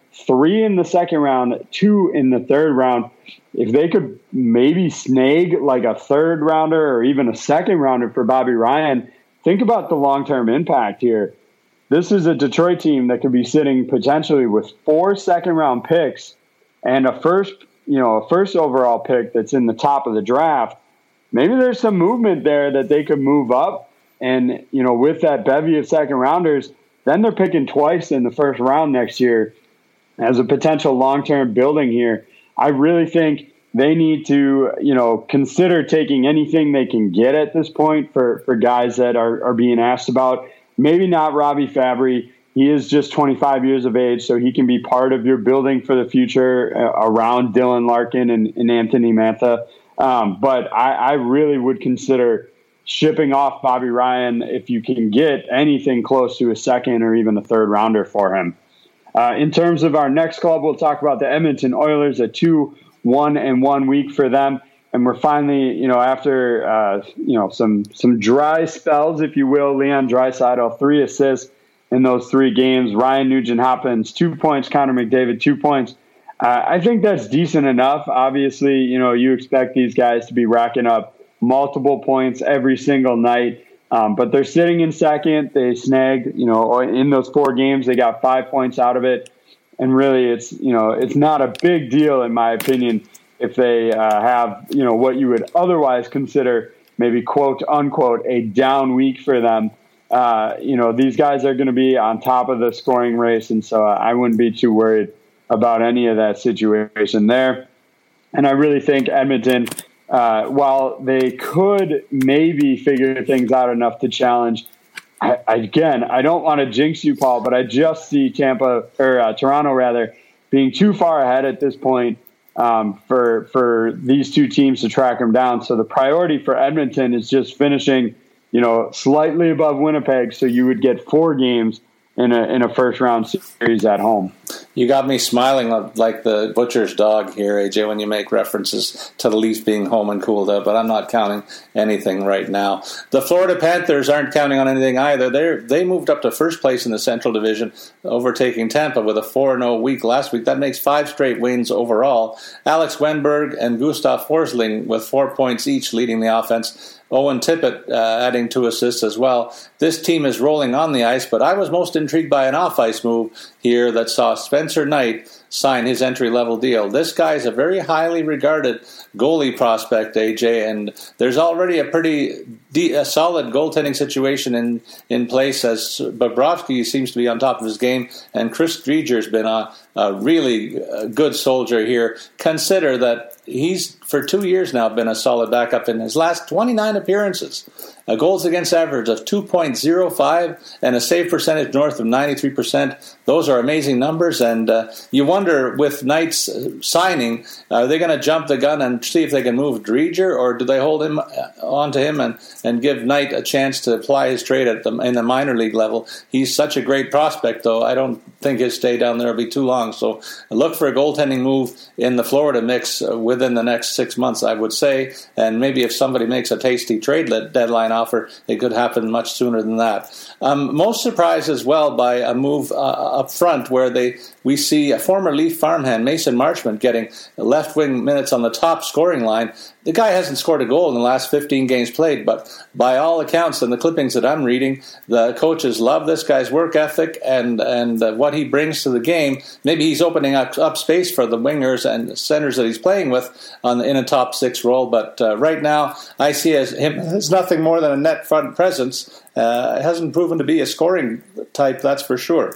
three in the second round, two in the third round. If they could maybe snag like a third rounder or even a second rounder for Bobby Ryan, think about the long-term impact here. This is a Detroit team that could be sitting potentially with four second-round picks and a first, you know, a first overall pick that's in the top of the draft. Maybe there's some movement there that they could move up, and you know, with that bevy of second-rounders, then they're picking twice in the first round next year as a potential long-term building here. I really think they need to, you know, consider taking anything they can get at this point for, for guys that are, are being asked about. Maybe not Robbie Fabry. He is just twenty-five years of age, so he can be part of your building for the future uh, around Dylan Larkin and, and Anthony Mantha. Um, but I, I really would consider shipping off Bobby Ryan if you can get anything close to a second or even a third rounder for him. Uh, in terms of our next club, we'll talk about the Edmonton Oilers, a two, one, and one week for them. And we're finally, you know, after, uh, you know, some some dry spells, if you will, Leon Draisaitl, three assists in those three games. Ryan Nugent-Hopkins, two points. Connor McDavid, two points. Uh, I think that's decent enough. Obviously, you know, you expect these guys to be racking up multiple points every single night. Um, but they're sitting in second. They snagged, you know, in those four games, they got five points out of it. And really, it's, you know, it's not a big deal, in my opinion, if they uh, have, you know, what you would otherwise consider maybe quote unquote a down week for them. Uh, you know, these guys are going to be on top of the scoring race. And so I wouldn't be too worried about any of that situation there. And I really think Edmonton, uh, while they could maybe figure things out enough to challenge, I, again, I don't want to jinx you, Paul, but I just see Tampa or uh, Toronto rather being too far ahead at this point um, for for these two teams to track them down. So the priority for Edmonton is just finishing, you know, slightly above Winnipeg, so you would get four games in a in a first round series at home. You got me smiling like the butcher's dog here, A J, when you make references to the Leafs being home and cooled out, but I'm not counting anything right now. The Florida Panthers aren't counting on anything either. They they moved up to first place in the Central Division, overtaking Tampa with a four and oh week last week. That makes five straight wins overall. Alex Wenberg and Gustav Forsling with four points each leading the offense. Owen Tippett uh, adding two assists as well. This team is rolling on the ice, but I was most intrigued by an off-ice move here that saw Spencer Knight sign his entry-level deal. This guy is a very highly regarded goalie prospect, A J, and there's already a pretty de- a solid goaltending situation in, in place, as Bobrovsky seems to be on top of his game, and Chris Drieger's been a, a really good soldier here. Consider that he's, for two years now, been a solid backup in his last twenty-nine appearances. A goals against average of two point oh five and a save percentage north of ninety-three percent. Those are amazing numbers, and uh, you wonder with Knight's signing, are they going to jump the gun and see if they can move Drieger, or do they hold him on to him and, and give Knight a chance to apply his trade at the, in the minor league level? He's such a great prospect, though. I don't think his stay down there will be too long. So look for a goaltending move in the Florida mix within the next six months, I would say. And maybe if somebody makes a tasty trade deadline offer, it could happen much sooner than that. Um, most surprised as well by a move uh, up front where they we see a former Leaf farmhand, Mason Marchment, getting left wing minutes on the top scoring line. The guy hasn't scored a goal in the last fifteen games played, but by all accounts and the clippings that I'm reading, the coaches love this guy's work ethic and and uh, what he brings to the game. Maybe he's opening up, up space for the wingers and centers that he's playing with on in a top six role. But uh, right now, I see as him as nothing more than a net front presence. Uh, it hasn't proven to be a scoring type, that's for sure.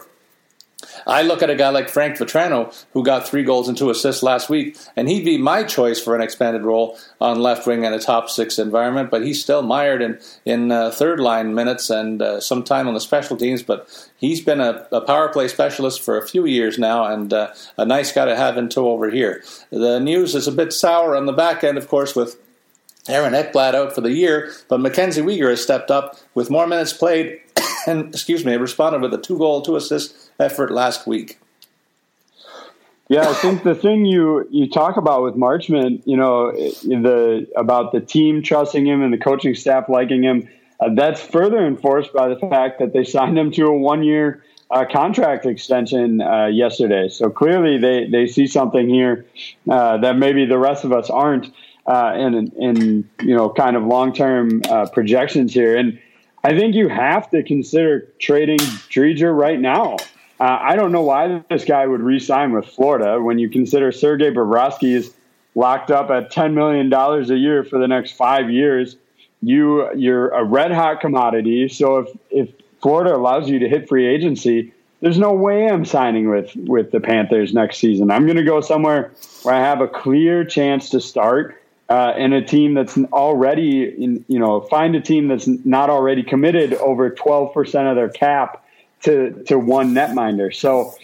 I look at a guy like Frank Vetrano, who got three goals and two assists last week, and he'd be my choice for an expanded role on left wing in a top six environment, but he's still mired in, in uh, third line minutes and uh, some time on the special teams, but he's been a, a power play specialist for a few years now, and uh, a nice guy to have in tow over here. The news is a bit sour on the back end, of course, with Aaron Ekblad out for the year, but Mackenzie Weegar has stepped up with more minutes played and, excuse me, responded with a two-goal, two-assist effort last week. Yeah, I think the thing you, you talk about with Marchment, you know, the about the team trusting him and the coaching staff liking him, uh, that's further enforced by the fact that they signed him to a one-year a contract extension uh, yesterday. So clearly they, they see something here uh, that maybe the rest of us aren't uh, in, in, you know, kind of long-term uh, projections here. And I think you have to consider trading Driedger right now. Uh, I don't know why this guy would re-sign with Florida when you consider Sergei Bobrovsky is locked up at ten million dollars a year for the next five years. You, you're a red-hot commodity. So if, if Florida allows you to hit free agency, there's no way I'm signing with, with the Panthers next season. I'm going to go somewhere where I have a clear chance to start uh, in a team that's already, in, you know, find a team that's not already committed over twelve percent of their cap to, to one netminder. So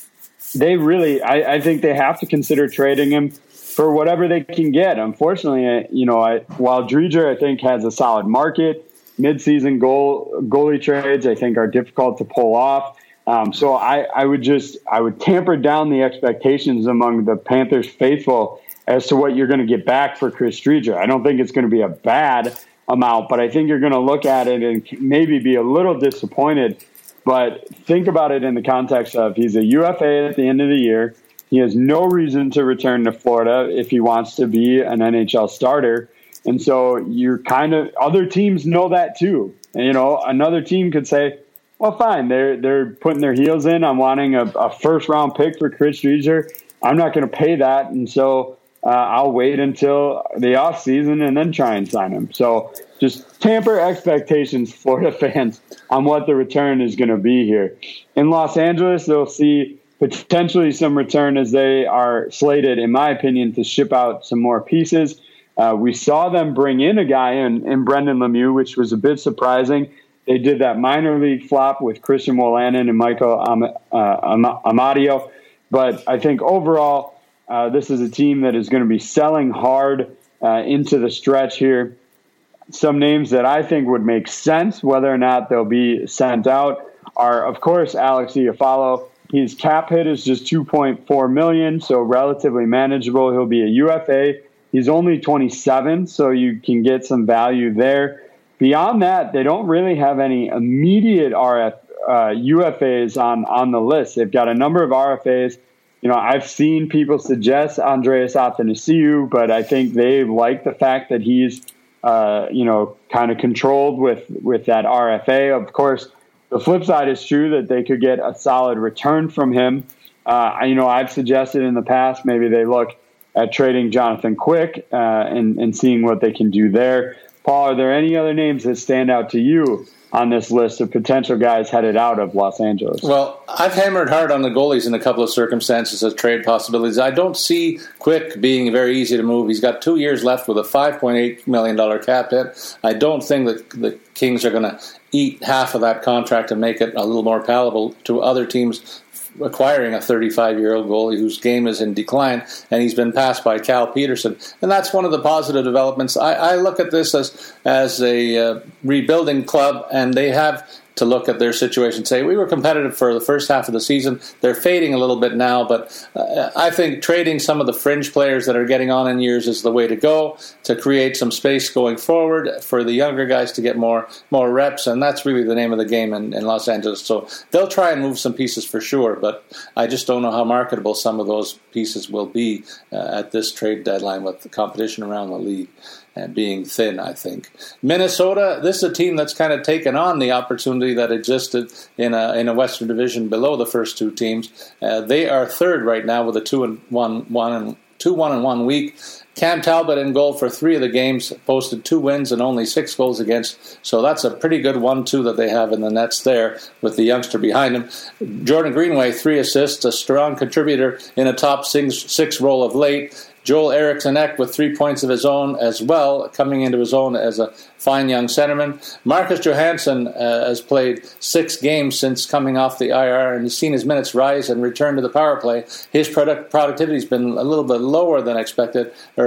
they really, I, I think they have to consider trading him for whatever they can get. Unfortunately, you know, I, while Driedger, I think, has a solid market, midseason goal goalie trades, I think, are difficult to pull off. Um, so I, I would just, I would tamper down the expectations among the Panthers faithful as to what you're going to get back for Chris Driedger. I don't think it's going to be a bad amount, but I think you're going to look at it and maybe be a little disappointed. But think about it in the context of he's a U F A at the end of the year. He has no reason to return to Florida if he wants to be an N H L starter. And so you're kind of, other teams know that too. And, you know, another team could say, well, fine, they're they're putting their heels in. I'm wanting a, a first round pick for Chris Driedger. I'm not going to pay that. And so uh, I'll wait until the off season and then try and sign him. So just tamper expectations, Florida fans, on what the return is going to be here. In Los Angeles, they'll see potentially some return as they are slated, in my opinion, to ship out some more pieces. Uh, we saw them bring in a guy in, in Brendan Lemieux, which was a bit surprising. They did that minor league flop with Christian Wolanin and Michael Am- uh, Amadio. But I think overall, uh, this is a team that is going to be selling hard uh, into the stretch here. Some names that I think would make sense, whether or not they'll be sent out, are, of course, Alex Iafallo. His cap hit is just two point four million dollars, so relatively manageable. He'll be a U F A. He's only twenty-seven, so you can get some value there. Beyond that, they don't really have any immediate R F, uh, U F As on, on the list. They've got a number of R F As. You know, I've seen people suggest Andreas Athanasiou, but I think they like the fact that he's, uh, you know, kind of controlled with, with that R F A. Of course, the flip side is true that they could get a solid return from him. Uh, you know, I've suggested in the past maybe they look at trading Jonathan Quick uh, and, and seeing what they can do there. Paul, are there any other names that stand out to you on this list of potential guys headed out of Los Angeles? Well, I've hammered hard on the goalies in a couple of circumstances as trade possibilities. I don't see Quick being very easy to move. He's got two years left with a five point eight million dollars cap hit. I don't think that the Kings are going to eat half of that contract and make it a little more palatable to other teams acquiring a thirty-five-year-old goalie whose game is in decline, and he's been passed by Cal Peterson. And that's one of the positive developments. I, I look at this as, as a uh, rebuilding club, and they have to look at their situation and say, we were competitive for the first half of the season. They're fading a little bit now, but uh, I think trading some of the fringe players that are getting on in years is the way to go to create some space going forward for the younger guys to get more more reps, and that's really the name of the game in, in Los Angeles. So they'll try and move some pieces for sure, but I just don't know how marketable some of those pieces will be uh, at this trade deadline with the competition around the league and being thin, I think. Minnesota, this is a team that's kind of taken on the opportunity that existed in a in a Western Division below the first two teams. Uh, they are third right now with a two and one one and two one and one week. Cam Talbot in goal for three of the games, posted two wins and only six goals against. So that's a pretty good one two that they have in the nets there with the youngster behind him. Jordan Greenway, three assists, a strong contributor in a top six, six role of late. Joel Eriksson-Ek with three points of his own as well, coming into his own as a fine young centerman. Marcus Johansson uh, has played six games since coming off the I R, and he's seen his minutes rise and return to the power play. His product, productivity has been a little bit lower than expected, or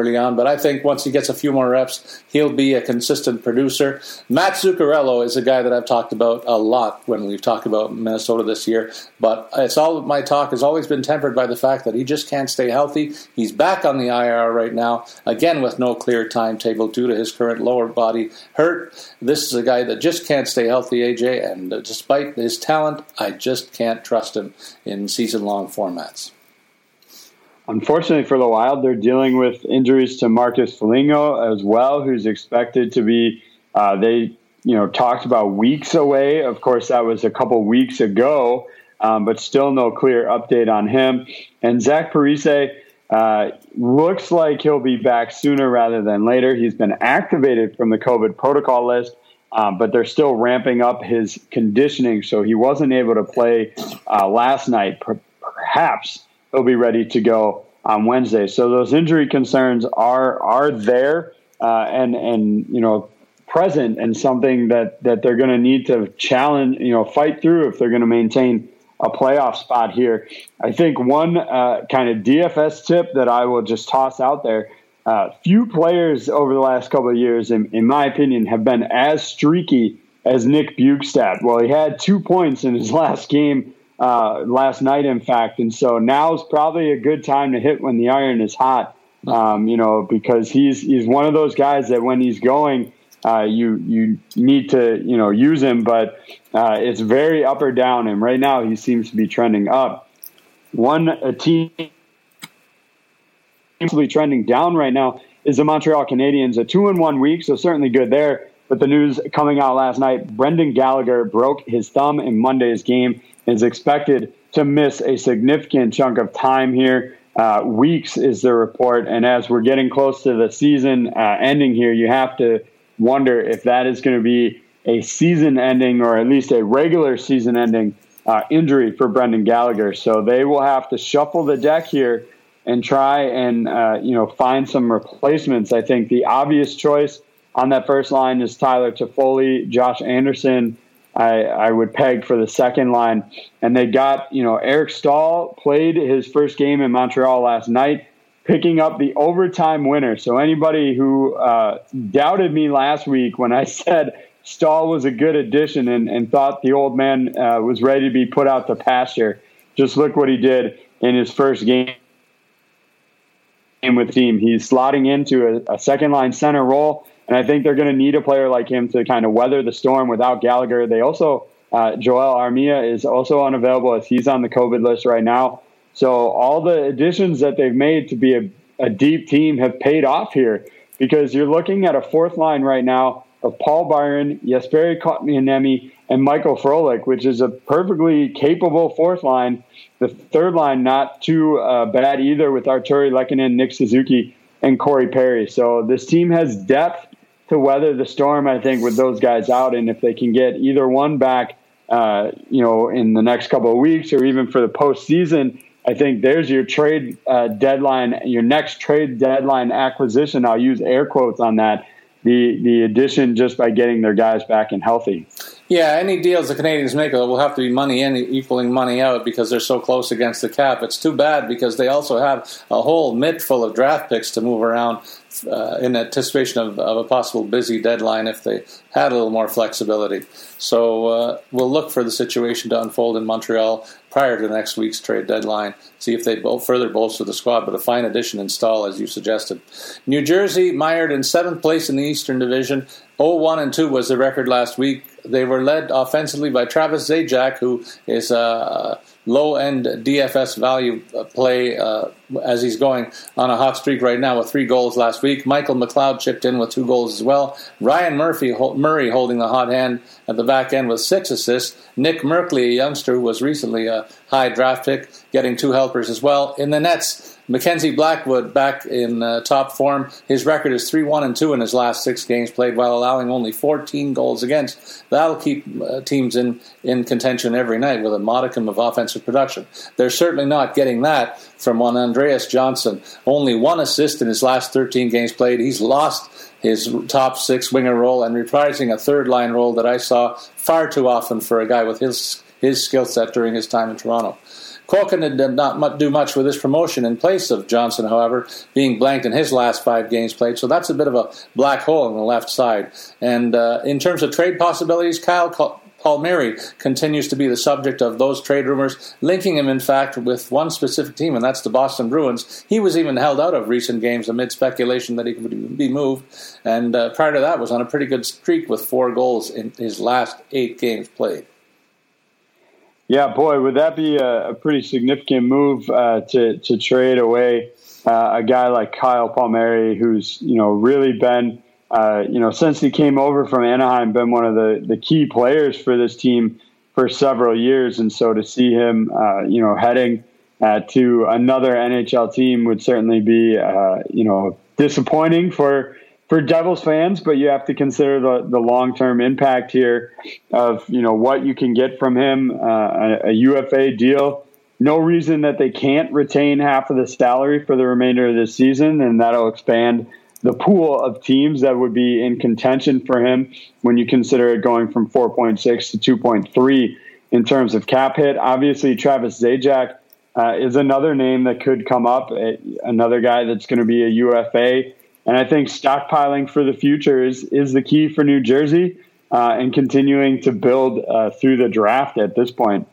early on, but I think once he gets a few more reps, he'll be a consistent producer. Matt Zuccarello is a guy that I've talked about a lot when we've talked about Minnesota this year, but it's all my talk has always been tempered by the fact that he just can't stay healthy. He's back on the I R right now, again with no clear timetable due to his current lower body hurt. This is a guy that just can't stay healthy, A J, and despite his talent, I just can't trust him in season-long formats. Unfortunately for the Wild, they're dealing with injuries to Marcus Foligno as well, who's expected to be, uh, they you know talked about weeks away. Of course, that was a couple weeks ago, um, but still no clear update on him. And Zach Parise uh, looks like he'll be back sooner rather than later. He's been activated from the COVID protocol list, um, but they're still ramping up his conditioning, so he wasn't able to play uh, last night. Per- perhaps he'll be ready to go on Wednesday. So those injury concerns are are there uh, and and you know present, and something that, that they're going to need to challenge, you know, fight through if they're going to maintain a playoff spot here. I think one uh, kind of D F S tip that I will just toss out there: uh, few players over the last couple of years, in, in my opinion, have been as streaky as Nick Bjugstad. Well, he had two points in his last game. Uh, last night, in fact. And so now's probably a good time to hit when the iron is hot, um, you know, because he's he's one of those guys that when he's going, uh, you you need to, you know, use him, but uh, it's very up or down. And right now he seems to be trending up. One a team be trending down right now is the Montreal Canadiens, a two in one week, so certainly good there. But the news coming out last night, Brendan Gallagher broke his thumb in Monday's game, is expected to miss a significant chunk of time here. Uh, weeks is the report. And as we're getting close to the season uh, ending here, you have to wonder if that is going to be a season ending or at least a regular season ending uh, injury for Brendan Gallagher. So they will have to shuffle the deck here and try and, uh, you know, find some replacements. I think the obvious choice on that first line is Tyler Toffoli. Josh Anderson I, I would peg for the second line. And they got, you know, Eric Stahl played his first game in Montreal last night, picking up the overtime winner. So anybody who uh, doubted me last week when I said Stahl was a good addition and, and thought the old man uh, was ready to be put out to pasture, just look what he did in his first game with the team. He's slotting into a, a second-line center role. And I think they're going to need a player like him to kind of weather the storm without Gallagher. They also, uh, Joel Armia is also unavailable as he's on the COVID list right now. So all the additions that they've made to be a, a deep team have paid off here, because you're looking at a fourth line right now of Paul Byron, Jesperi Kotkaniemi, and Michael Frolik, which is a perfectly capable fourth line. The third line, not too uh, bad either, with Arturi Lehkonen, Nick Suzuki, and Corey Perry. So this team has depth to weather the storm, I think, with those guys out. And if they can get either one back, uh, you know, in the next couple of weeks or even for the postseason, I think there's your trade uh, deadline, your next trade deadline acquisition. I'll use air quotes on that. The the addition just by getting their guys back and healthy. Yeah, any deals the Canadians make will have to be money in equaling money out because they're so close against the cap. It's too bad because they also have a whole mitt full of draft picks to move around uh, in anticipation of, of a possible busy deadline if they had a little more flexibility. So uh, we'll look for the situation to unfold in Montreal prior to next week's trade deadline, see if they both further bolster the squad, but a fine addition install, as you suggested. New Jersey mired in seventh place in the Eastern Division. oh one and two was the record last week. They were led offensively by Travis Zajac, who is a low-end D F S value play uh, as he's going on a hot streak right now with three goals last week. Michael McLeod chipped in with two goals as well. Ryan Murphy Murray holding the hot hand at the back end with six assists. Nick Merkley, a youngster who was recently a high draft pick, getting two helpers as well. In the nets, Mackenzie Blackwood back in uh, top form. His record is three one and two in his last six games played while allowing only fourteen goals against. That'll keep uh, teams in, in contention every night with a modicum of offensive production. They're certainly not getting that from one Andreas Johnson. Only one assist in his last thirteen games played. He's lost his top six winger role and reprising a third-line role that I saw far too often for a guy with his, his skill set during his time in Toronto. Koken did not do much with his promotion in place of Johnson, however, being blanked in his last five games played. So that's a bit of a black hole on the left side. And uh, in terms of trade possibilities, Kyle Palmieri continues to be the subject of those trade rumors, linking him, in fact, with one specific team, and that's the Boston Bruins. He was even held out of recent games amid speculation that he could be moved, and uh, prior to that was on a pretty good streak with four goals in his last eight games played. Yeah, boy, would that be a, a pretty significant move uh, to to trade away uh, a guy like Kyle Palmieri, who's you know really been Uh, you know, since he came over from Anaheim, been one of the, the key players for this team for several years. And so to see him, uh, you know, heading uh, to another N H L team would certainly be, uh, you know, disappointing for for Devils fans. But you have to consider the, the long-term impact here of, you know, what you can get from him, uh, a, a U F A deal. No reason that they can't retain half of the salary for the remainder of this season, and that'll expand the pool of teams that would be in contention for him when you consider it going from four point six to two point three in terms of cap hit. Obviously, Travis Zajac uh, is another name that could come up, another guy that's going to be a U F A. And I think stockpiling for the future is, is the key for New Jersey uh, and continuing to build uh, through the draft at this point.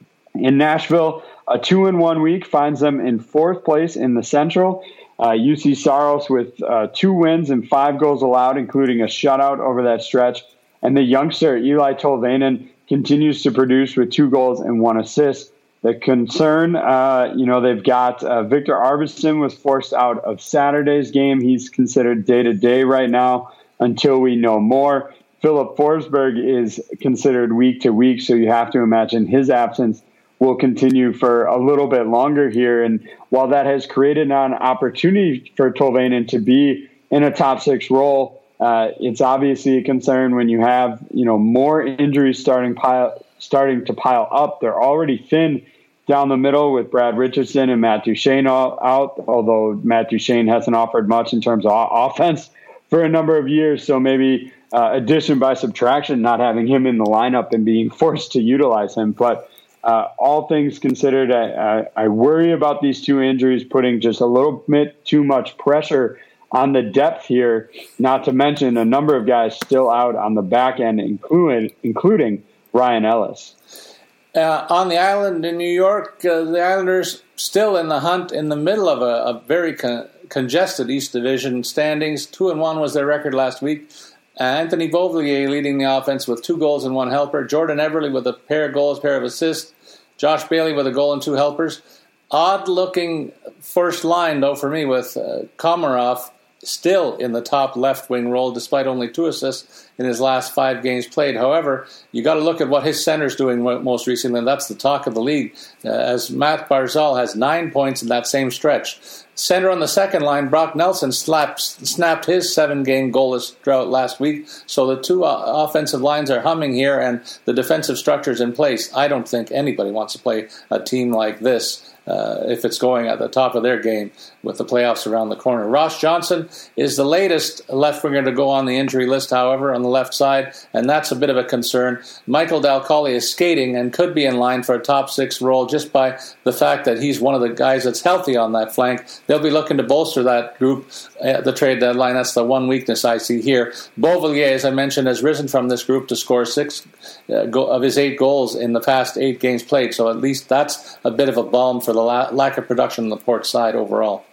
In Nashville, a two and one week finds them in fourth place in the Central. Uh, U C Saros with uh, two wins and five goals allowed, including a shutout over that stretch. And the youngster, Eli Tolvanen, continues to produce with two goals and one assist. The concern, uh, you know, they've got uh, Victor Arvidsson was forced out of Saturday's game. He's considered day-to-day right now until we know more. Philip Forsberg is considered week-to-week, so you have to imagine his absence will continue for a little bit longer here. And while that has created an opportunity for Tolvanen to be in a top six role, uh, it's obviously a concern when you have, you know, more injuries starting pile, starting to pile up. They're already thin down the middle with Brad Richardson and Matt Duchene out, although Matt Duchene hasn't offered much in terms of offense for a number of years. So maybe uh, addition by subtraction, not having him in the lineup and being forced to utilize him. But Uh, all things considered, I, I, I worry about these two injuries putting just a little bit too much pressure on the depth here, not to mention a number of guys still out on the back end, including, including Ryan Ellis. Uh, on the island in New York, uh, the Islanders still in the hunt in the middle of a, a very con- congested East Division standings. Two and one was their record last week. Uh, Anthony Beauvillier leading the offense with two goals and one helper. Jordan Everly with a pair of goals, pair of assists. Josh Bailey with a goal and two helpers. Odd-looking first line, though, for me, with uh, Komarov still in the top left-wing role, despite only two assists in his last five games played. However, you got to look at what his center's doing most recently, and that's the talk of the league, uh, as Matt Barzal has nine points in that same stretch. Center on the second line, Brock Nelson slapped, snapped his seven-game goalless drought last week, so the two uh, offensive lines are humming here, and the defensive structure's in place. I don't think anybody wants to play a team like this uh, if it's going at the top of their game with the playoffs around the corner. Ross Johnson is the latest left winger to go on the injury list, however, on the left side, and that's a bit of a concern. Michael Dalcoli is skating and could be in line for a top six role just by the fact that he's one of the guys that's healthy on that flank. They'll be looking to bolster that group at the trade deadline. That's the one weakness I see here. Beauvillier, as I mentioned, has risen from this group to score six uh, go- of his eight goals in the past eight games played, so at least that's a bit of a balm for the la- lack of production on the port side overall.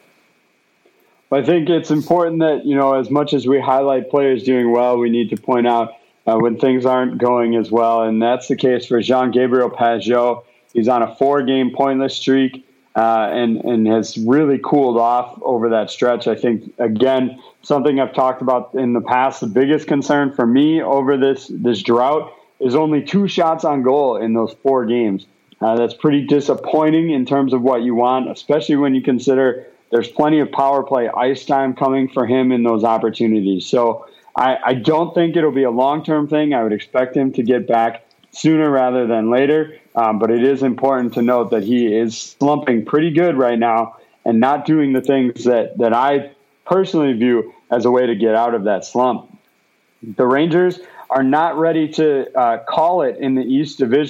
I think it's important that, you know, as much as we highlight players doing well, we need to point out uh, when things aren't going as well. And that's the case for Jean-Gabriel Pageau. He's on a four-game pointless streak uh, and, and has really cooled off over that stretch. I think, again, something I've talked about in the past, the biggest concern for me over this, this drought is only two shots on goal in those four games. Uh, that's pretty disappointing in terms of what you want, especially when you consider there's plenty of power play ice time coming for him in those opportunities. So I, I don't think it'll be a long-term thing. I would expect him to get back sooner rather than later. Um, but it is important to note that he is slumping pretty good right now and not doing the things that, that I personally view as a way to get out of that slump. The Rangers are not ready to uh, call it in the East Division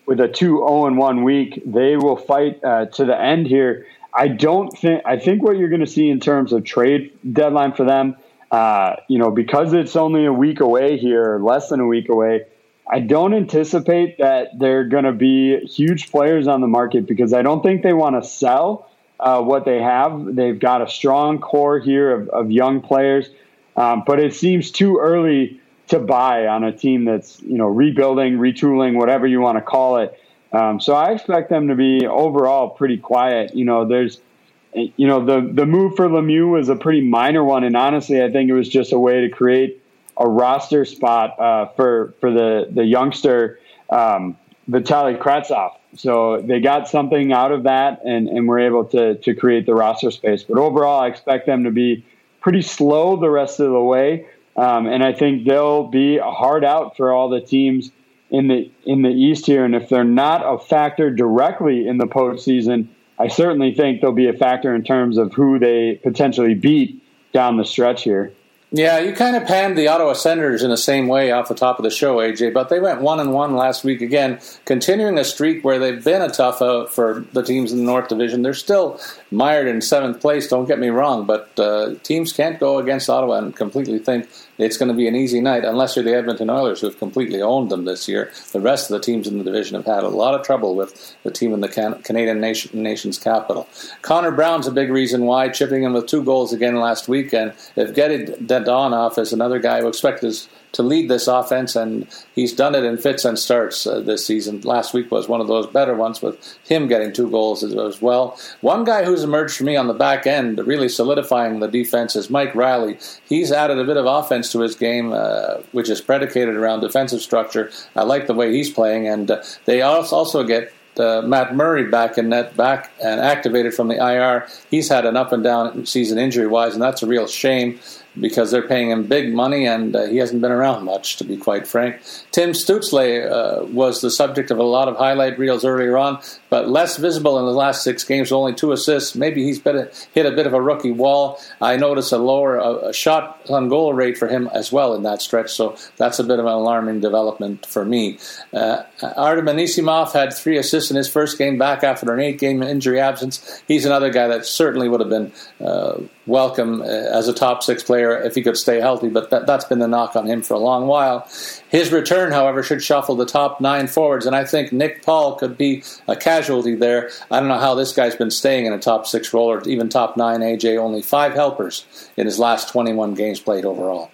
with a two oh and one week. They will fight uh, to the end here. I don't think – I think what you're going to see in terms of trade deadline for them, uh, you know, because it's only a week away here, less than a week away, I don't anticipate that they're going to be huge players on the market because I don't think they want to sell uh, what they have. They've got a strong core here of, of young players, um, but it seems too early to buy on a team that's, you know, rebuilding, retooling, whatever you want to call it. Um, so I expect them to be overall pretty quiet. You know, there's, you know, the, the move for Lemieux was a pretty minor one. And honestly, I think it was just a way to create a roster spot uh, for, for the, the youngster, um, Vitaly Kravtsov. So they got something out of that and, and were able to, to create the roster space. But overall, I expect them to be pretty slow the rest of the way. Um, and I think they'll be a hard out for all the teams in the in the East here, and if they're not a factor directly in the postseason, I certainly think they'll be a factor in terms of who they potentially beat down the stretch here. Yeah, you kind of panned the Ottawa Senators in the same way off the top of the show, A J, but they went one and one last week again, continuing a streak where they've been a tough out for the teams in the North Division. They're still mired in seventh place, don't get me wrong, but uh, teams can't go against Ottawa and completely think it's going to be an easy night, unless you're the Edmonton Oilers, who have completely owned them this year. The rest of the teams in the division have had a lot of trouble with the team in the Can- Canadian nation- nation's capital. Connor Brown's a big reason why, chipping in with two goals again last week, and if Getty Dadonov is another guy who expects to lead this offense, and he's done it in fits and starts uh, this season. Last week was one of those better ones with him getting two goals as, as well. One guy who's emerged for me on the back end, really solidifying the defense, is Mike Riley. He's added a bit of offense to his game, uh, which is predicated around defensive structure. I like the way he's playing, and uh, they also get Uh, Matt Murray back in net, back and activated from the I R. He's had an up and down season injury-wise, and that's a real shame because they're paying him big money, and uh, he hasn't been around much, to be quite frank. Tim Stützle uh, was the subject of a lot of highlight reels earlier on, but less visible in the last six games, only two assists. Maybe he's been a, hit a bit of a rookie wall. I noticed a lower a, a shot on goal rate for him as well in that stretch, so that's a bit of an alarming development for me. Uh, Artem Anisimov had three assists in his first game back after an eight-game injury absence. He's another guy that certainly would have been uh, welcome uh, as a top six player if he could stay healthy, but that, that's been the knock on him for a long while. His return, however, should shuffle the top nine forwards, and I think Nick Paul could be a casualty there. I don't know how this guy's been staying in a top six role or even top nine, A J. Only five helpers in his last twenty-one games played overall.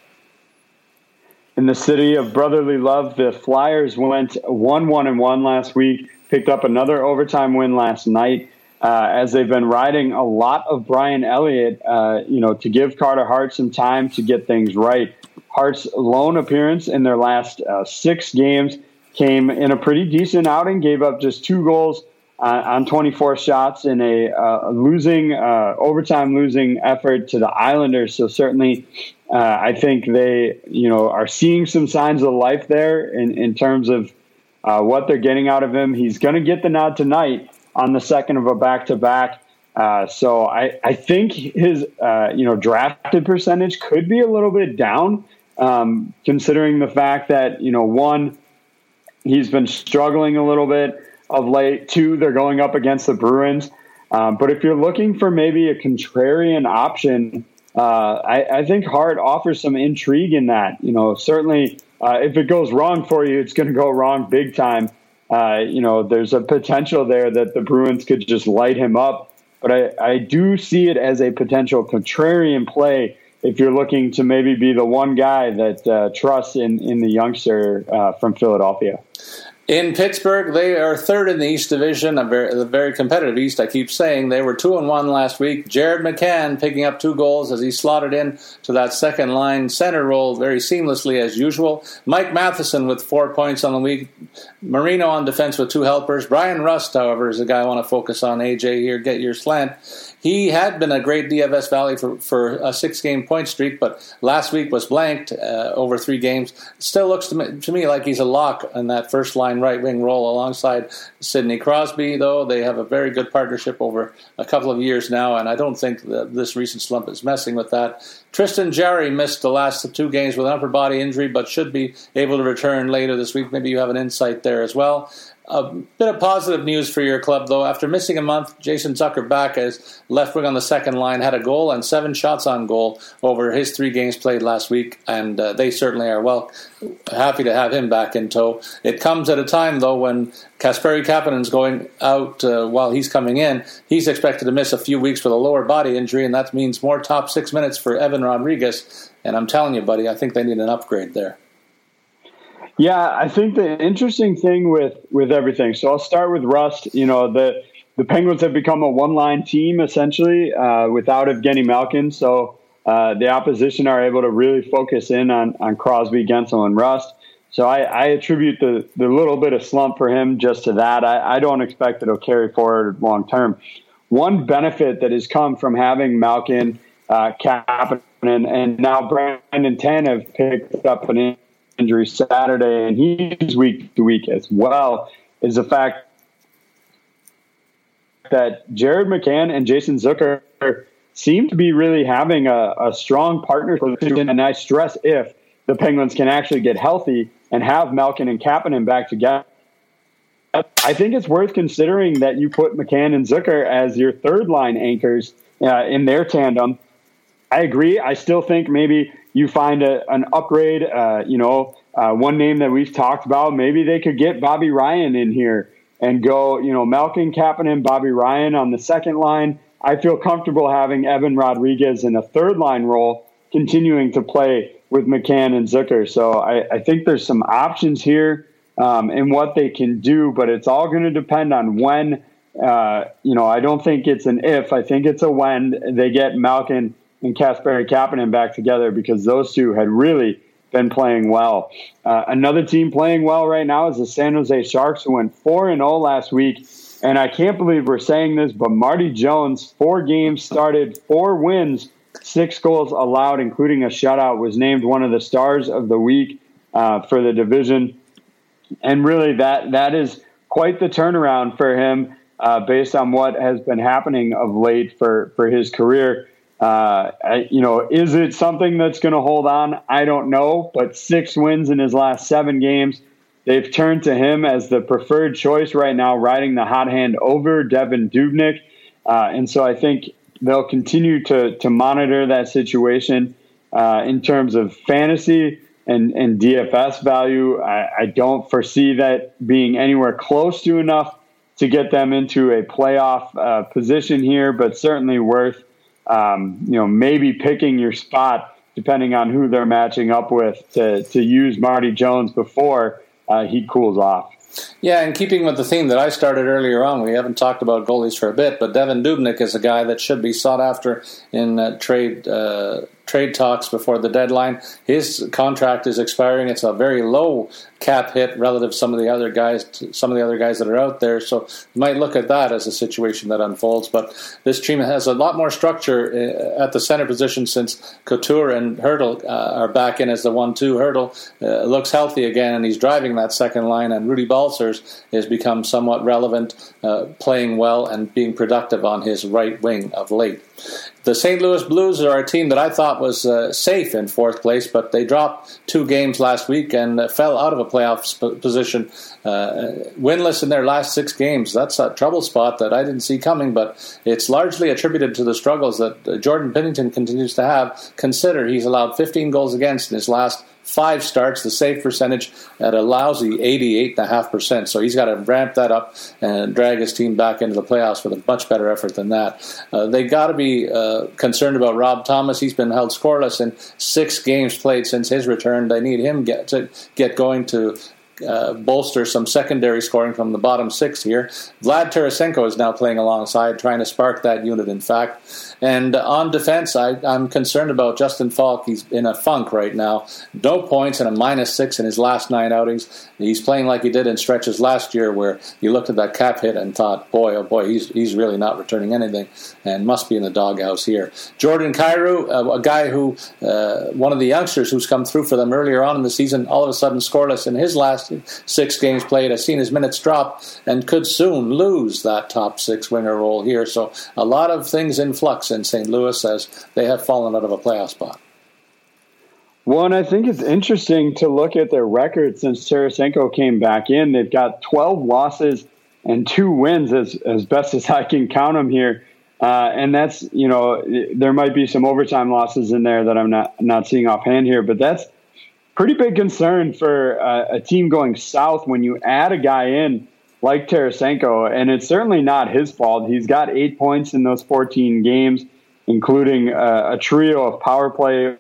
In the city of brotherly love, the Flyers went one one and one last week, picked up another overtime win last night. Uh, as they've been riding a lot of Brian Elliott, uh, you know, to give Carter Hart some time to get things right. Hart's lone appearance in their last uh, six games came in a pretty decent outing, gave up just two goals uh, on twenty-four shots in a uh, losing, uh, overtime losing effort to the Islanders. So certainly uh, I think they, you know, are seeing some signs of life there in, in terms of uh, what they're getting out of him. He's going to get the nod tonight on the second of a back-to-back. Uh, so I, I think his, uh, you know, drafted percentage could be a little bit down, um, considering the fact that, you know, one, he's been struggling a little bit of late. Two, they're going up against the Bruins. Um, but if you're looking for maybe a contrarian option, uh, I, I think Hart offers some intrigue in that. You know, certainly uh, if it goes wrong for you, it's going to go wrong big time. Uh, you know, there's a potential there that the Bruins could just light him up. But I, I do see it as a potential contrarian play if you're looking to maybe be the one guy that uh, trusts in, in the youngster uh, from Philadelphia. In Pittsburgh, they are third in the East Division, a very, a very competitive East. I keep saying they were two and one last week. Jared McCann picking up two goals as he slotted in to that second line center role very seamlessly as usual. Mike Matheson with four points on the week. Marino on defense with two helpers. Brian Rust, however, is the guy I want to focus on. A J here, get your slant. He had been a great D F S Valley for, for a six-game point streak, but last week was blanked uh, over three games. Still looks to me, to me like he's a lock in that first-line right-wing role alongside Sidney Crosby, though. They have a very good partnership over a couple of years now, and I don't think that this recent slump is messing with that. Tristan Jarry missed the last two games with an upper body injury, but should be able to return later this week. Maybe you have an insight there as well. a bit of positive news for your club, though. After missing a month, Jason Zucker back as left wing on the second line, had a goal and seven shots on goal over his three games played last week, and uh, they certainly are well happy to have him back in tow. It comes at a time, though, when Kasperi Kapanen's going out uh, while he's coming in. He's expected to miss a few weeks with a lower body injury, and that means more top six minutes for Evan Rodriguez. And I'm telling you, buddy, I think they need an upgrade there. Yeah, I think the interesting thing with, with everything, so I'll start with Rust. You know, the the Penguins have become a one-line team, essentially, uh, without Evgeny Malkin. So uh, the opposition are able to really focus in on, on Crosby, Gensel, and Rust. So I, I attribute the, the little bit of slump for him just to that. I, I don't expect it'll carry forward long-term. One benefit that has come from having Malkin, uh, Kapanen, and, and now Brandon Tanev picked up an injury Saturday, and he's week to week as well, is the fact that Jared McCann and Jason Zucker seem to be really having a, a strong partnership. And I stress if the Penguins can actually get healthy and have Malkin and Kapanen back together. I think it's worth considering that you put McCann and Zucker as your third line anchors uh, in their tandem. I agree. I still think maybe you find a, an upgrade, uh, you know, uh, one name that we've talked about, maybe they could get Bobby Ryan in here and go, you know, Malkin, Kapanen, Bobby Ryan on the second line. I feel comfortable having Evan Rodriguez in a third line role, continuing to play with McCann and Zucker. So I, I think there's some options here um, in what they can do, but it's all going to depend on when, uh, you know, I don't think it's an if, I think it's a when they get Malkin and Kasperi Kapanen back together, because those two had really been playing well. Uh, another team playing well right now is the San Jose Sharks, who went four and oh last week. And I can't believe we're saying this, but Marty Jones, four games started, four wins, six goals allowed, including a shutout, was named one of the stars of the week uh, for the division. And really that that is quite the turnaround for him uh, based on what has been happening of late for, for his career. Uh, I, you know, is it something that's going to hold on? I don't know, but six wins in his last seven games. They've turned to him as the preferred choice right now, riding the hot hand over Devan Dubnyk. Uh, and so I think they'll continue to to monitor that situation uh, in terms of fantasy and, and D F S value. I, I don't foresee that being anywhere close to enough to get them into a playoff uh, position here, but certainly worth Um, you know, maybe picking your spot depending on who they're matching up with to, to use Marty Jones before uh, he cools off. Yeah, and keeping with the theme that I started earlier on, we haven't talked about goalies for a bit, but Devan Dubnyk is a guy that should be sought after in uh, trade uh, trade talks before the deadline. His contract is expiring. It's a very low cap hit relative to some of the other guys, to some of the other guys that are out there. So you might look at that as a situation that unfolds. But this team has a lot more structure at the center position since Couture and Hertl uh, are back in as the one two. Hertl uh, looks healthy again, and he's driving that second line. And Rudy Balcers has become somewhat relevant, uh, playing well and being productive on his right wing of late. The Saint Louis Blues are a team that I thought was uh, safe in fourth place, but they dropped two games last week and uh, fell out of a playoff sp- position, uh, winless in their last six games. That's a trouble spot that I didn't see coming, but it's largely attributed to the struggles that uh, Jordan Binnington continues to have. Consider he's allowed fifteen goals against in his last five starts, the save percentage at a lousy eighty-eight point five percent. So he's got to ramp that up and drag his team back into the playoffs with a much better effort than that. Uh, they got to be uh, concerned about Rob Thomas. He's been held scoreless in six games played since his return. They need him get to get going to Uh, bolster some secondary scoring from the bottom six here. Vlad Tarasenko is now playing alongside, trying to spark that unit, in fact. And uh, on defense, I, I'm concerned about Justin Falk. He's in a funk right now. No points and a minus six in his last nine outings. He's playing like he did in stretches last year where you looked at that cap hit and thought, boy, oh boy, he's he's really not returning anything and must be in the doghouse here. Jordan Kyrou, uh, a guy who, uh, one of the youngsters who's come through for them earlier on in the season, all of a sudden scoreless in his last six games played, has seen his minutes drop and could soon lose that top six winger role here. So a lot of things in flux in Saint Louis as they have fallen out of a playoff spot. Well, and I think it's interesting to look at their record since Tarasenko came back in. They've got twelve losses and two wins, as as best as I can count them here. Uh, and that's, you know, there might be some overtime losses in there that I'm not not seeing offhand here, but that's pretty big concern for uh, a team going south when you add a guy in like Tarasenko, and it's certainly not his fault. He's got eight points in those fourteen games, including uh, a trio of power play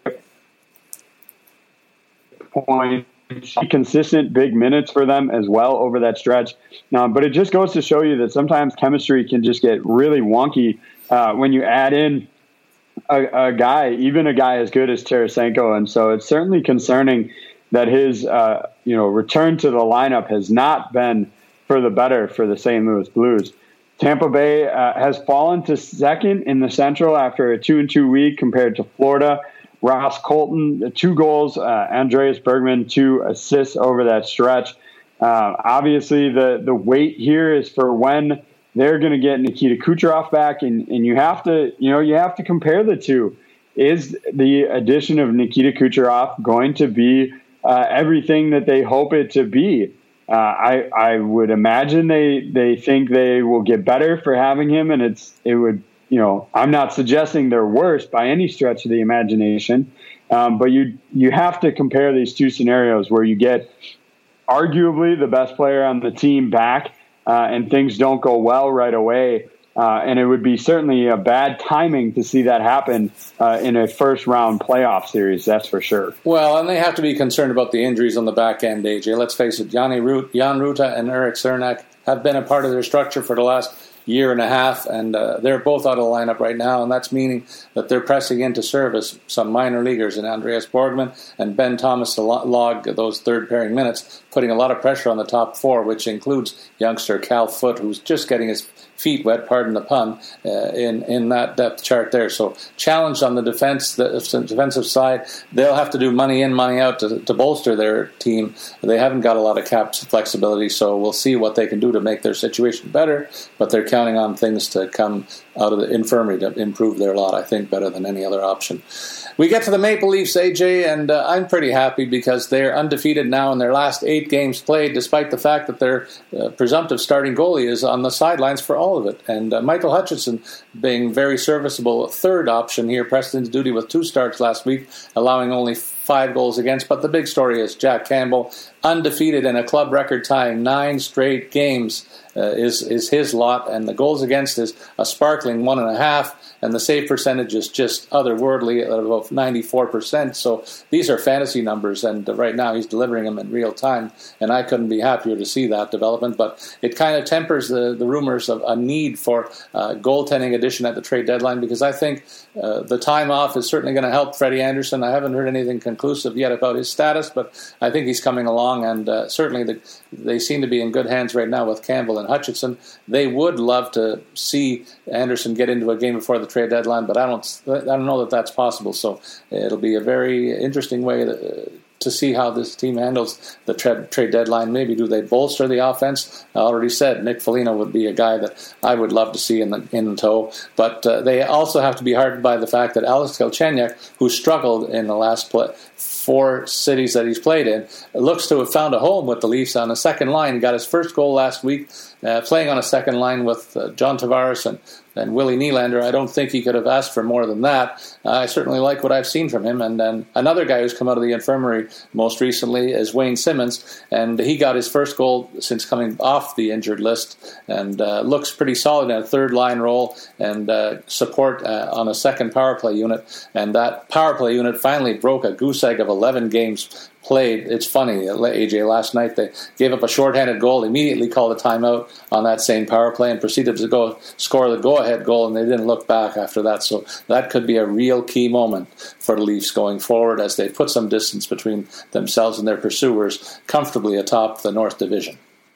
points, consistent big minutes for them as well over that stretch. Now, but it just goes to show you that sometimes chemistry can just get really wonky uh, when you add in a, a guy, even a guy as good as Tarasenko. And so it's certainly concerning that his uh, you know return to the lineup has not been for the better for the Saint Louis Blues. Tampa Bay uh, has fallen to second in the Central after a two and two week compared to Florida. Ross Colton, two goals. Uh, Andreas Bergman, two assists over that stretch. Uh, obviously, the the wait here is for when they're going to get Nikita Kucherov back, and, and you have to you know you have to compare the two. Is the addition of Nikita Kucherov going to be uh, everything that they hope it to be? Uh, I I would imagine they they think they will get better for having him, and it's it would. You know, I'm not suggesting they're worse by any stretch of the imagination, um, but you you have to compare these two scenarios where you get arguably the best player on the team back uh, and things don't go well right away. Uh, and it would be certainly a bad timing to see that happen uh, in a first-round playoff series, that's for sure. Well, and they have to be concerned about the injuries on the back end, A J. Let's face it, Yanni Rut, Jan Ruta and Eric Cernak have been a part of their structure for the last year and a half, and uh, they're both out of the lineup right now, and that's meaning that they're pressing into service some minor leaguers in Andreas Borgman and Ben Thomas to log those third-pairing minutes, putting a lot of pressure on the top four, which includes youngster Cal Foote, who's just getting his feet wet, pardon the pun, uh, in, in that depth chart there. So challenged on the defense, the defensive side. They'll have to do money in, money out to, to bolster their team. They haven't got a lot of cap flexibility, so we'll see what they can do to make their situation better, but they're counting on things to come out of the infirmary to improve their lot, I think, better than any other option. We get to the Maple Leafs, A J, and uh, I'm pretty happy because they're undefeated now in their last eight games played, despite the fact that their uh, presumptive starting goalie is on the sidelines for all of it. And uh, Michael Hutchinson being very serviceable third option here, pressed into duty with two starts last week, allowing only five goals against. But the big story is Jack Campbell, undefeated in a club record tying nine straight games, uh, is, is his lot. And the goals against is a sparkling one and a half. And the save percentage is just otherworldly at about ninety-four percent. So these are fantasy numbers, and right now he's delivering them in real time. And I couldn't be happier to see that development. But it kind of tempers the, the rumors of a need for uh, goaltending addition at the trade deadline, because I think uh, the time off is certainly going to help Freddie Anderson. I haven't heard anything conclusive yet about his status, but I think he's coming along, and uh, certainly the, they seem to be in good hands right now with Campbell and Hutchinson. They would love to see Anderson get into a game before the trade deadline, but I don't I don't know that that's possible. So it'll be a very interesting way to, to see how this team handles the tra- trade deadline. Maybe do they bolster the offense? I already said Nick Foligno would be a guy that I would love to see in the in tow, but uh, they also have to be heartened by the fact that Alex Galchenyuk, who struggled in the last play, four cities that he's played in, looks to have found a home with the Leafs on the second line. He got his first goal last week, uh, playing on a second line with uh, John Tavares and, and Willie Nylander. I don't think he could have asked for more than that. Uh, I certainly like what I've seen from him. And then another guy who's come out of the infirmary most recently is Wayne Simmons, and he got his first goal since coming off the injured list, and uh, looks pretty solid in a third line role and uh, support uh, on a second power play unit. And that power play unit finally broke a goose egg of eleven games played. It's funny, A J, last night they gave up a shorthanded goal, immediately called a timeout on that same power play and proceeded to go score the go-ahead goal, and they didn't look back after that. So that could be a real key moment for the Leafs going forward as they put some distance between themselves and their pursuers comfortably atop the North Division.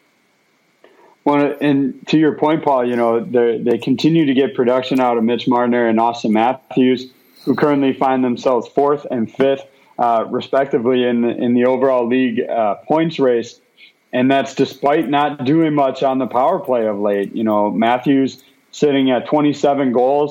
Well, and to your point, Paul, you know, they continue to get production out of Mitch Marner and Austin Matthews, who currently find themselves fourth and fifth, uh, respectively, in the, in the overall league uh, points race. And that's despite not doing much on the power play of late. You know, Matthews sitting at twenty-seven goals,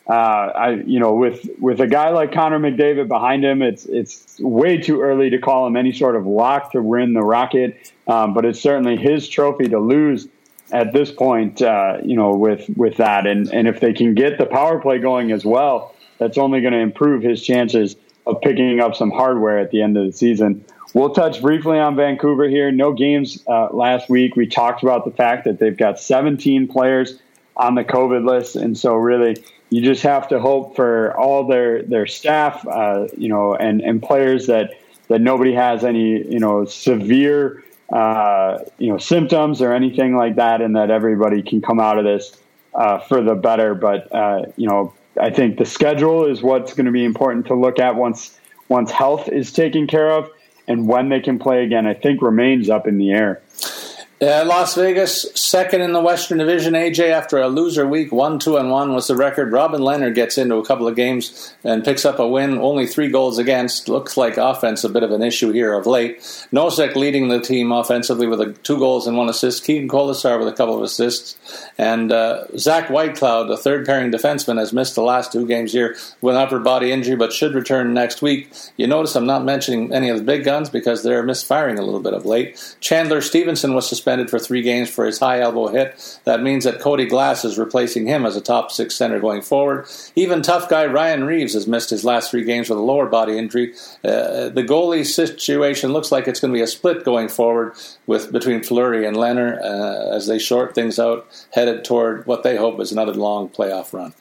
Uh, I, you know, with with a guy like Connor McDavid behind him, it's it's way too early to call him any sort of lock to win the Rocket. Um, but it's certainly his trophy to lose at this point. Uh, you know, with with that, and and if they can get the power play going as well, that's only going to improve his chances of picking up some hardware at the end of the season. We'll touch briefly on Vancouver here. No games uh, last week. We talked about the fact that they've got seventeen players on the COVID list, and so really, you just have to hope for all their their staff, uh, you know, and, and players that, that nobody has any, you know, severe, uh, you know, symptoms or anything like that, and that everybody can come out of this uh, for the better. But uh, you know, I think the schedule is what's going to be important to look at once once health is taken care of, and when they can play again, I think remains up in the air. Uh, Las Vegas, second in the Western Division, A J, after a loser week, one, two, and one was the record. Robin Leonard gets into a couple of games and picks up a win, only three goals against. Looks like offense a bit of an issue here of late. Nosek leading the team offensively with a, two goals and one assist. Keaton Kolasar with a couple of assists. And uh, Zach Whitecloud, the third-pairing defenseman, has missed the last two games here with an upper body injury, but should return next week. You notice I'm not mentioning any of the big guns because they're misfiring a little bit of late. Chandler Stevenson was suspended for three games for his high elbow hit. That means that Cody Glass is replacing him as a top six center going forward. Even tough guy Ryan Reeves has missed his last three games with a lower body injury. Uh, the goalie situation looks like it's going to be a split going forward with between Fleury and Leonard uh, as they short things out, headed toward what they hope is another long playoff run.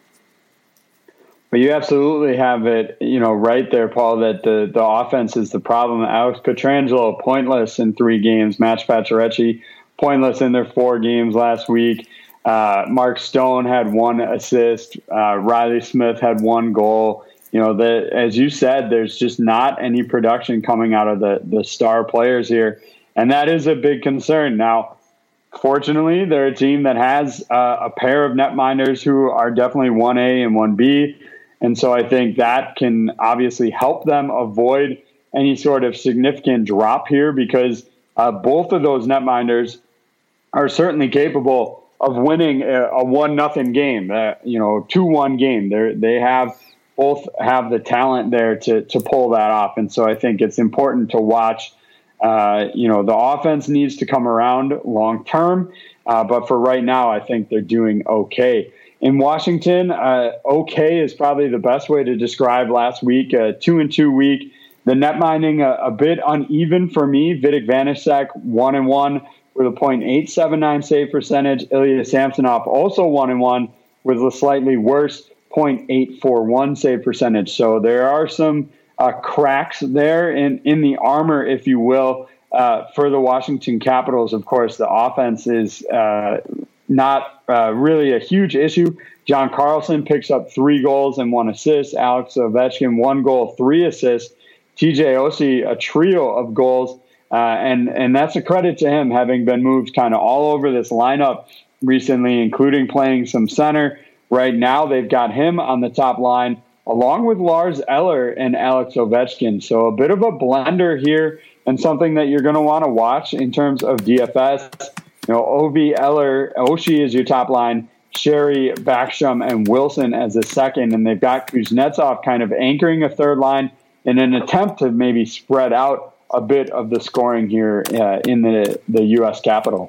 But you absolutely have it, you know, right there, Paul, that the, the offense is the problem. Alex Pietrangelo, pointless in three games. Max Pacioretty, pointless in their four games last week. Uh, Mark Stone had one assist. Uh, Riley Smith had one goal. You know, the, as you said, there's just not any production coming out of the, the star players here. And that is a big concern. Now, fortunately, they're a team that has uh, a pair of netminders who are definitely one A and one B. And so I think that can obviously help them avoid any sort of significant drop here, because uh, both of those netminders are certainly capable of winning a, a one nothing game, uh, you know, two one game. They they have both have the talent there to to pull that off, and so I think it's important to watch. Uh, you know, the offense needs to come around long term, uh, but for right now, I think they're doing okay. In Washington, uh, okay is probably the best way to describe last week. A two and two week. The net minding a, a bit uneven for me. Vitek Vanecek one and one with a point eight seven nine save percentage. Ilya Samsonov also one and one with a slightly worse point eight four one save percentage. So there are some uh, cracks there in in the armor, if you will, uh, for the Washington Capitals. Of course, the offense is Uh, Not uh, really a huge issue. John Carlson picks up three goals and one assist. Alex Ovechkin, one goal, three assists. T J Oshie, a trio of goals. Uh, and, and that's a credit to him, having been moved kind of all over this lineup recently, including playing some center. Right now, they've got him on the top line, along with Lars Eller and Alex Ovechkin. So a bit of a blender here, and something that you're going to want to watch in terms of D F S. You know, Ovi, Eller, Oshie is your top line, Sherry, Backstrom, and Wilson as a second, and they've got Kuznetsov kind of anchoring a third line in an attempt to maybe spread out a bit of the scoring here uh, in the the U S Capitol.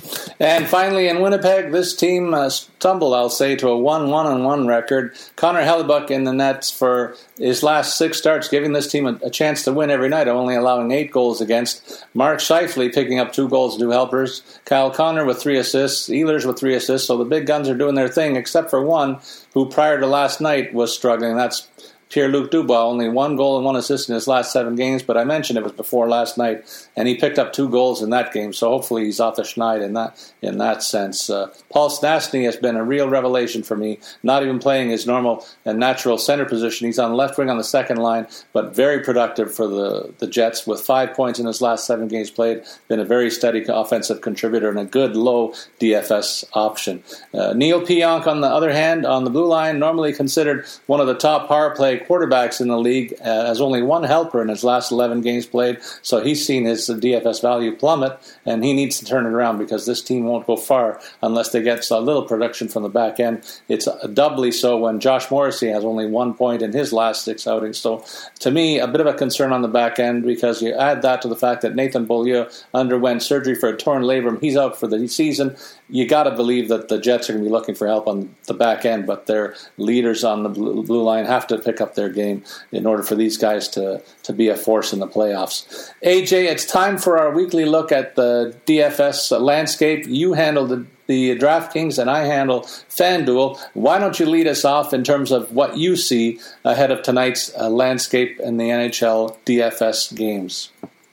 And finally, in Winnipeg, this team uh, stumbled, I'll say, to a one one and one record. Connor Hellebuyck in the nets for his last six starts, giving this team a, a chance to win every night, only allowing eight goals against. Mark Scheifele picking up two goals and two helpers. Kyle Connor with three assists. Ehlers with three assists. So the big guns are doing their thing, except for one who prior to last night was struggling. That's Pierre-Luc Dubois, only one goal and one assist in his last seven games, but I mentioned it was before last night, and he picked up two goals in that game, so hopefully he's off the schneid in that in that sense. Uh, Paul Stastny has been a real revelation for me, not even playing his normal and natural center position. He's on left wing on the second line, but very productive for the, the Jets with five points in his last seven games played, been a very steady offensive contributor and a good low D F S option. Uh, Neil Pionk, on the other hand, on the blue line, normally considered one of the top power play A quarterbacks in the league, uh, has only one helper in his last eleven games played, so he's seen his D F S value plummet, and he needs to turn it around because this team won't go far unless they get a little production from the back end. It's doubly so when Josh Morrissey has only one point in his last six outings. So to me, a bit of a concern on the back end, because you add that to the fact that Nathan Beaulieu underwent surgery for a torn labrum. He's out for the season. You got to believe that the Jets are going to be looking for help on the back end, but their leaders on the blue, blue line have to pick up their game in order for these guys to, to be a force in the playoffs. A J, it's time for our weekly look at the D F S landscape. You handle the the DraftKings, and I handle FanDuel. Why don't you lead us off in terms of what you see ahead of tonight's uh, landscape in the N H L D F S games?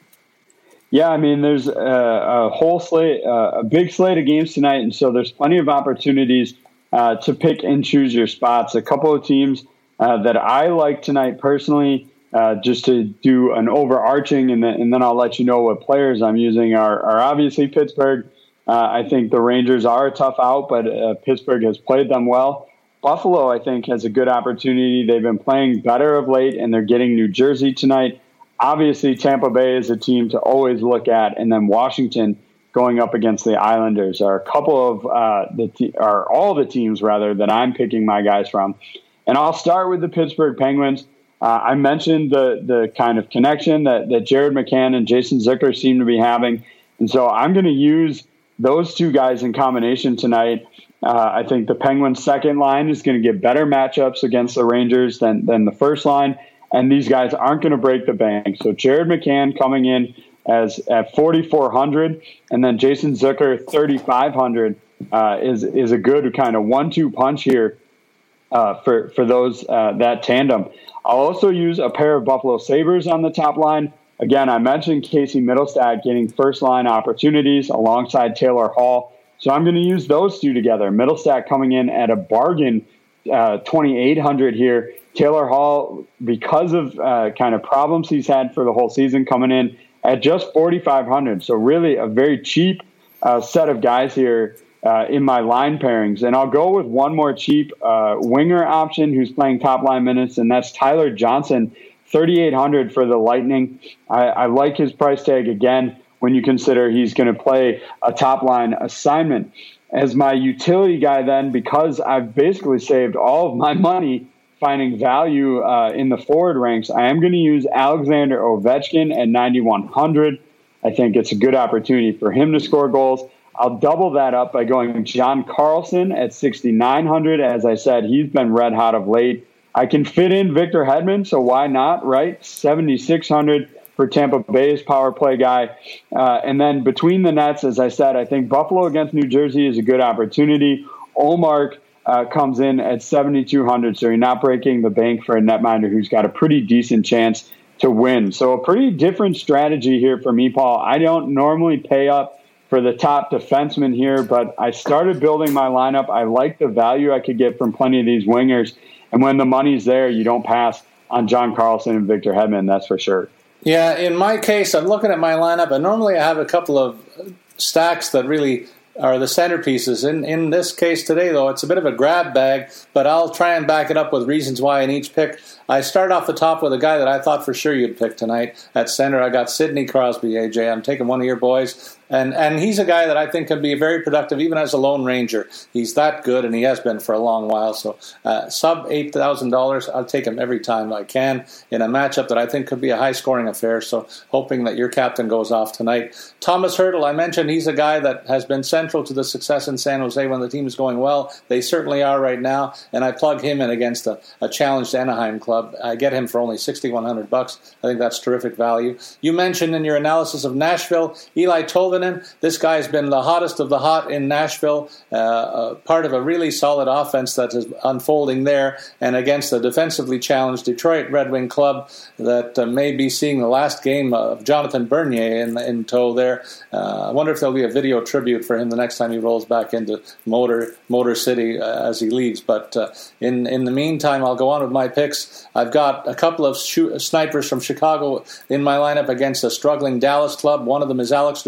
Yeah, I mean, there's a, a whole slate, uh, a big slate of games tonight, and so there's plenty of opportunities uh, to pick and choose your spots. A couple of teams uh, that I like tonight personally, uh, just to do an overarching, and then, and then I'll let you know what players I'm using, are, are obviously Pittsburgh. Uh, I think the Rangers are a tough out, but uh, Pittsburgh has played them well. Buffalo, I think, has a good opportunity. They've been playing better of late, and they're getting New Jersey tonight. Obviously, Tampa Bay is a team to always look at, and then Washington going up against the Islanders are a couple of uh, the te- are all the teams rather that I'm picking my guys from. And I'll start with the Pittsburgh Penguins. Uh, I mentioned the the kind of connection that that Jared McCann and Jason Zucker seem to be having, and so I'm going to use those two guys in combination tonight. Uh, I think the Penguins' second line is going to get better matchups against the Rangers than than the first line, and these guys aren't going to break the bank. So Jared McCann coming in as at forty-four hundred, and then Jason Zucker thirty-five hundred uh, is is a good kind of one two punch here uh, for for those uh, that tandem. I'll also use a pair of Buffalo Sabres on the top line. Again, I mentioned Casey Middlestat getting first-line opportunities alongside Taylor Hall. So I'm going to use those two together. Middlestat coming in at a bargain uh, twenty-eight hundred here. Taylor Hall, because of uh, kind of problems he's had for the whole season, coming in at just forty-five hundred. So really a very cheap uh, set of guys here uh, in my line pairings. And I'll go with one more cheap uh, winger option who's playing top-line minutes, and that's Tyler Johnson, thirty-eight hundred for the Lightning. I, I like his price tag again when you consider he's going to play a top-line assignment. As my utility guy then, because I've basically saved all of my money finding value uh, in the forward ranks, I am going to use Alexander Ovechkin at ninety-one hundred. I think it's a good opportunity for him to score goals. I'll double that up by going John Carlson at sixty-nine hundred. As I said, he's been red hot of late. I can fit in Victor Hedman, so why not, right? seventy-six hundred for Tampa Bay's power play guy. Uh, and then between the nets, as I said, I think Buffalo against New Jersey is a good opportunity. Olmark uh, comes in at seventy-two hundred, so you're not breaking the bank for a netminder who's got a pretty decent chance to win. So a pretty different strategy here for me, Paul. I don't normally pay up for the top defenseman here, but I started building my lineup. I like the value I could get from plenty of these wingers. And when the money's there, you don't pass on John Carlson and Victor Hedman, that's for sure. Yeah, in my case, I'm looking at my lineup, and normally I have a couple of stacks that really are the centerpieces. In in this case today, though, it's a bit of a grab bag, but I'll try and back it up with reasons why in each pick. I start off the top with a guy that I thought for sure you'd pick tonight at center. I got Sidney Crosby, A J. I'm taking one of your boys. And and he's a guy that I think can be very productive even as a Lone Ranger. He's that good, and he has been for a long while. So uh, sub eight thousand dollars, I'll take him every time I can in a matchup that I think could be a high-scoring affair. So hoping that your captain goes off tonight. Thomas Hertl, I mentioned he's a guy that has been central to the success in San Jose when the team is going well. They certainly are right now, and I plug him in against a, a challenged Anaheim club. I get him for only sixty-one hundred bucks. I think that's terrific value. You mentioned in your analysis of Nashville, Eli Tolvanen. This guy's been the hottest of the hot in Nashville, uh, uh, part of a really solid offense that is unfolding there, and against a defensively challenged Detroit Red Wing club that uh, may be seeing the last game of Jonathan Bernier in, in tow there. Uh, I wonder if there'll be a video tribute for him the next time he rolls back into Motor Motor City uh, as he leaves. But uh, in, in the meantime, I'll go on with my picks. I've got a couple of shoot, snipers from Chicago in my lineup against a struggling Dallas club. One of them is Alex DeBrincat.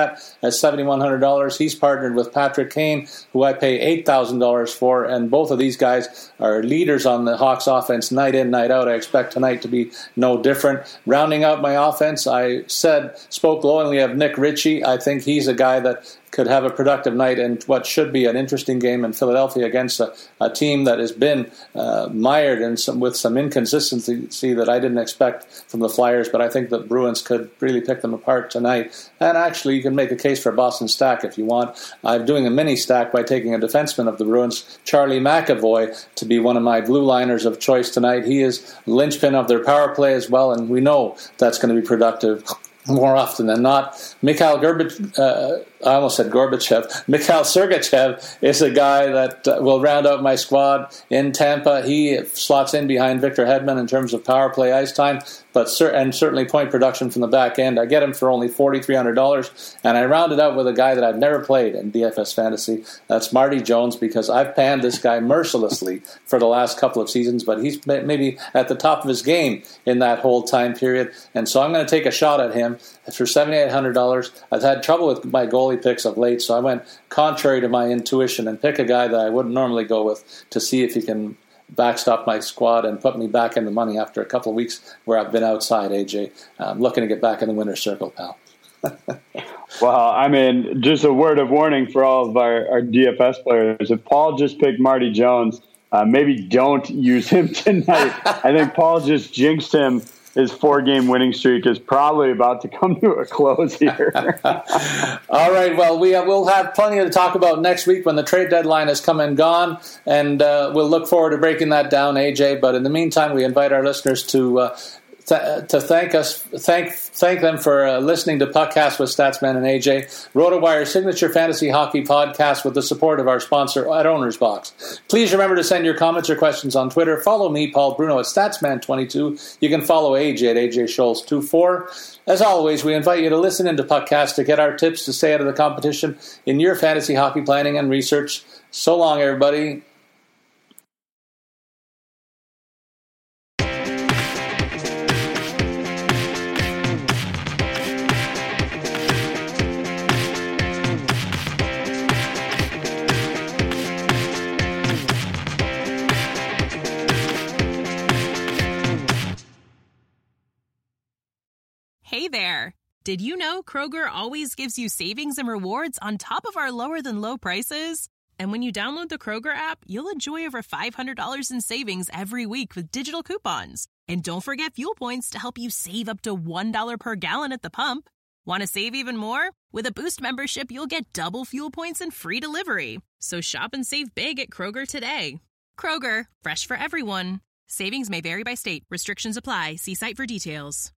that at seven thousand one hundred dollars. He's partnered with Patrick Kane, who I pay eight thousand dollars for, and both of these guys are leaders on the Hawks offense night in, night out. I expect tonight to be no different. Rounding out my offense, I said, spoke glowingly of Nick Ritchie. I think he's a guy that could have a productive night in what should be an interesting game in Philadelphia against a, a team that has been uh, mired in some, with some inconsistency that I didn't expect from the Flyers, but I think the Bruins could really pick them apart tonight. And actually, you can make a case for a Boston stack if you want. I'm doing a mini stack by taking a defenseman of the Bruins, Charlie McAvoy, to be one of my blue liners of choice tonight. He is linchpin of their power play as well, and we know that's going to be productive more often than not. Mikhail Gorbachev, uh, I almost said Gorbachev. Mikhail Sergachev is a guy that uh, will round out my squad in Tampa. He slots in behind Victor Hedman in terms of power play ice time, but cer- and certainly point production from the back end. I get him for only four thousand three hundred dollars, and I round it out with a guy that I've never played in D F S Fantasy. That's Marty Jones, because I've panned this guy mercilessly for the last couple of seasons, but he's maybe at the top of his game in that whole time period, and so I'm going to take a shot at him for seven thousand eight hundred dollars. I've had trouble with my goalie picks of late, so I went contrary to my intuition and pick a guy that I wouldn't normally go with to see if he can backstop my squad and put me back in the money after a couple of weeks where I've been outside, A J. I'm looking to get back in the winner's circle, pal. Well, I mean, just a word of warning for all of our, our D F S players. If Paul just picked Marty Jones, uh, maybe don't use him tonight. I think Paul just jinxed him. His four-game winning streak is probably about to come to a close here. All right, well, we uh, we'll have plenty to talk about next week when the trade deadline has come and gone, and uh, we'll look forward to breaking that down, A J. But in the meantime, we invite our listeners to uh, th- to thank us, thank thank them for uh, listening to Puckcast with Statsman and A J, RotoWire signature fantasy hockey podcast with the support of our sponsor at Owner's Box. Please remember to send your comments or questions on Twitter. Follow me, Paul Bruno, at Statsman twenty-two. You can follow A J at A J Scholes twenty-four. As always, we invite you to listen into Puckcast to get our tips to stay out of the competition in your fantasy hockey planning and research. So long, everybody. Hey there! Did you know Kroger always gives you savings and rewards on top of our lower-than-low prices? And when you download the Kroger app, you'll enjoy over five hundred dollars in savings every week with digital coupons. And don't forget fuel points to help you save up to one dollar per gallon at the pump. Want to save even more? With a Boost membership, you'll get double fuel points and free delivery. So shop and save big at Kroger today. Kroger, fresh for everyone. Savings may vary by state. Restrictions apply. See site for details.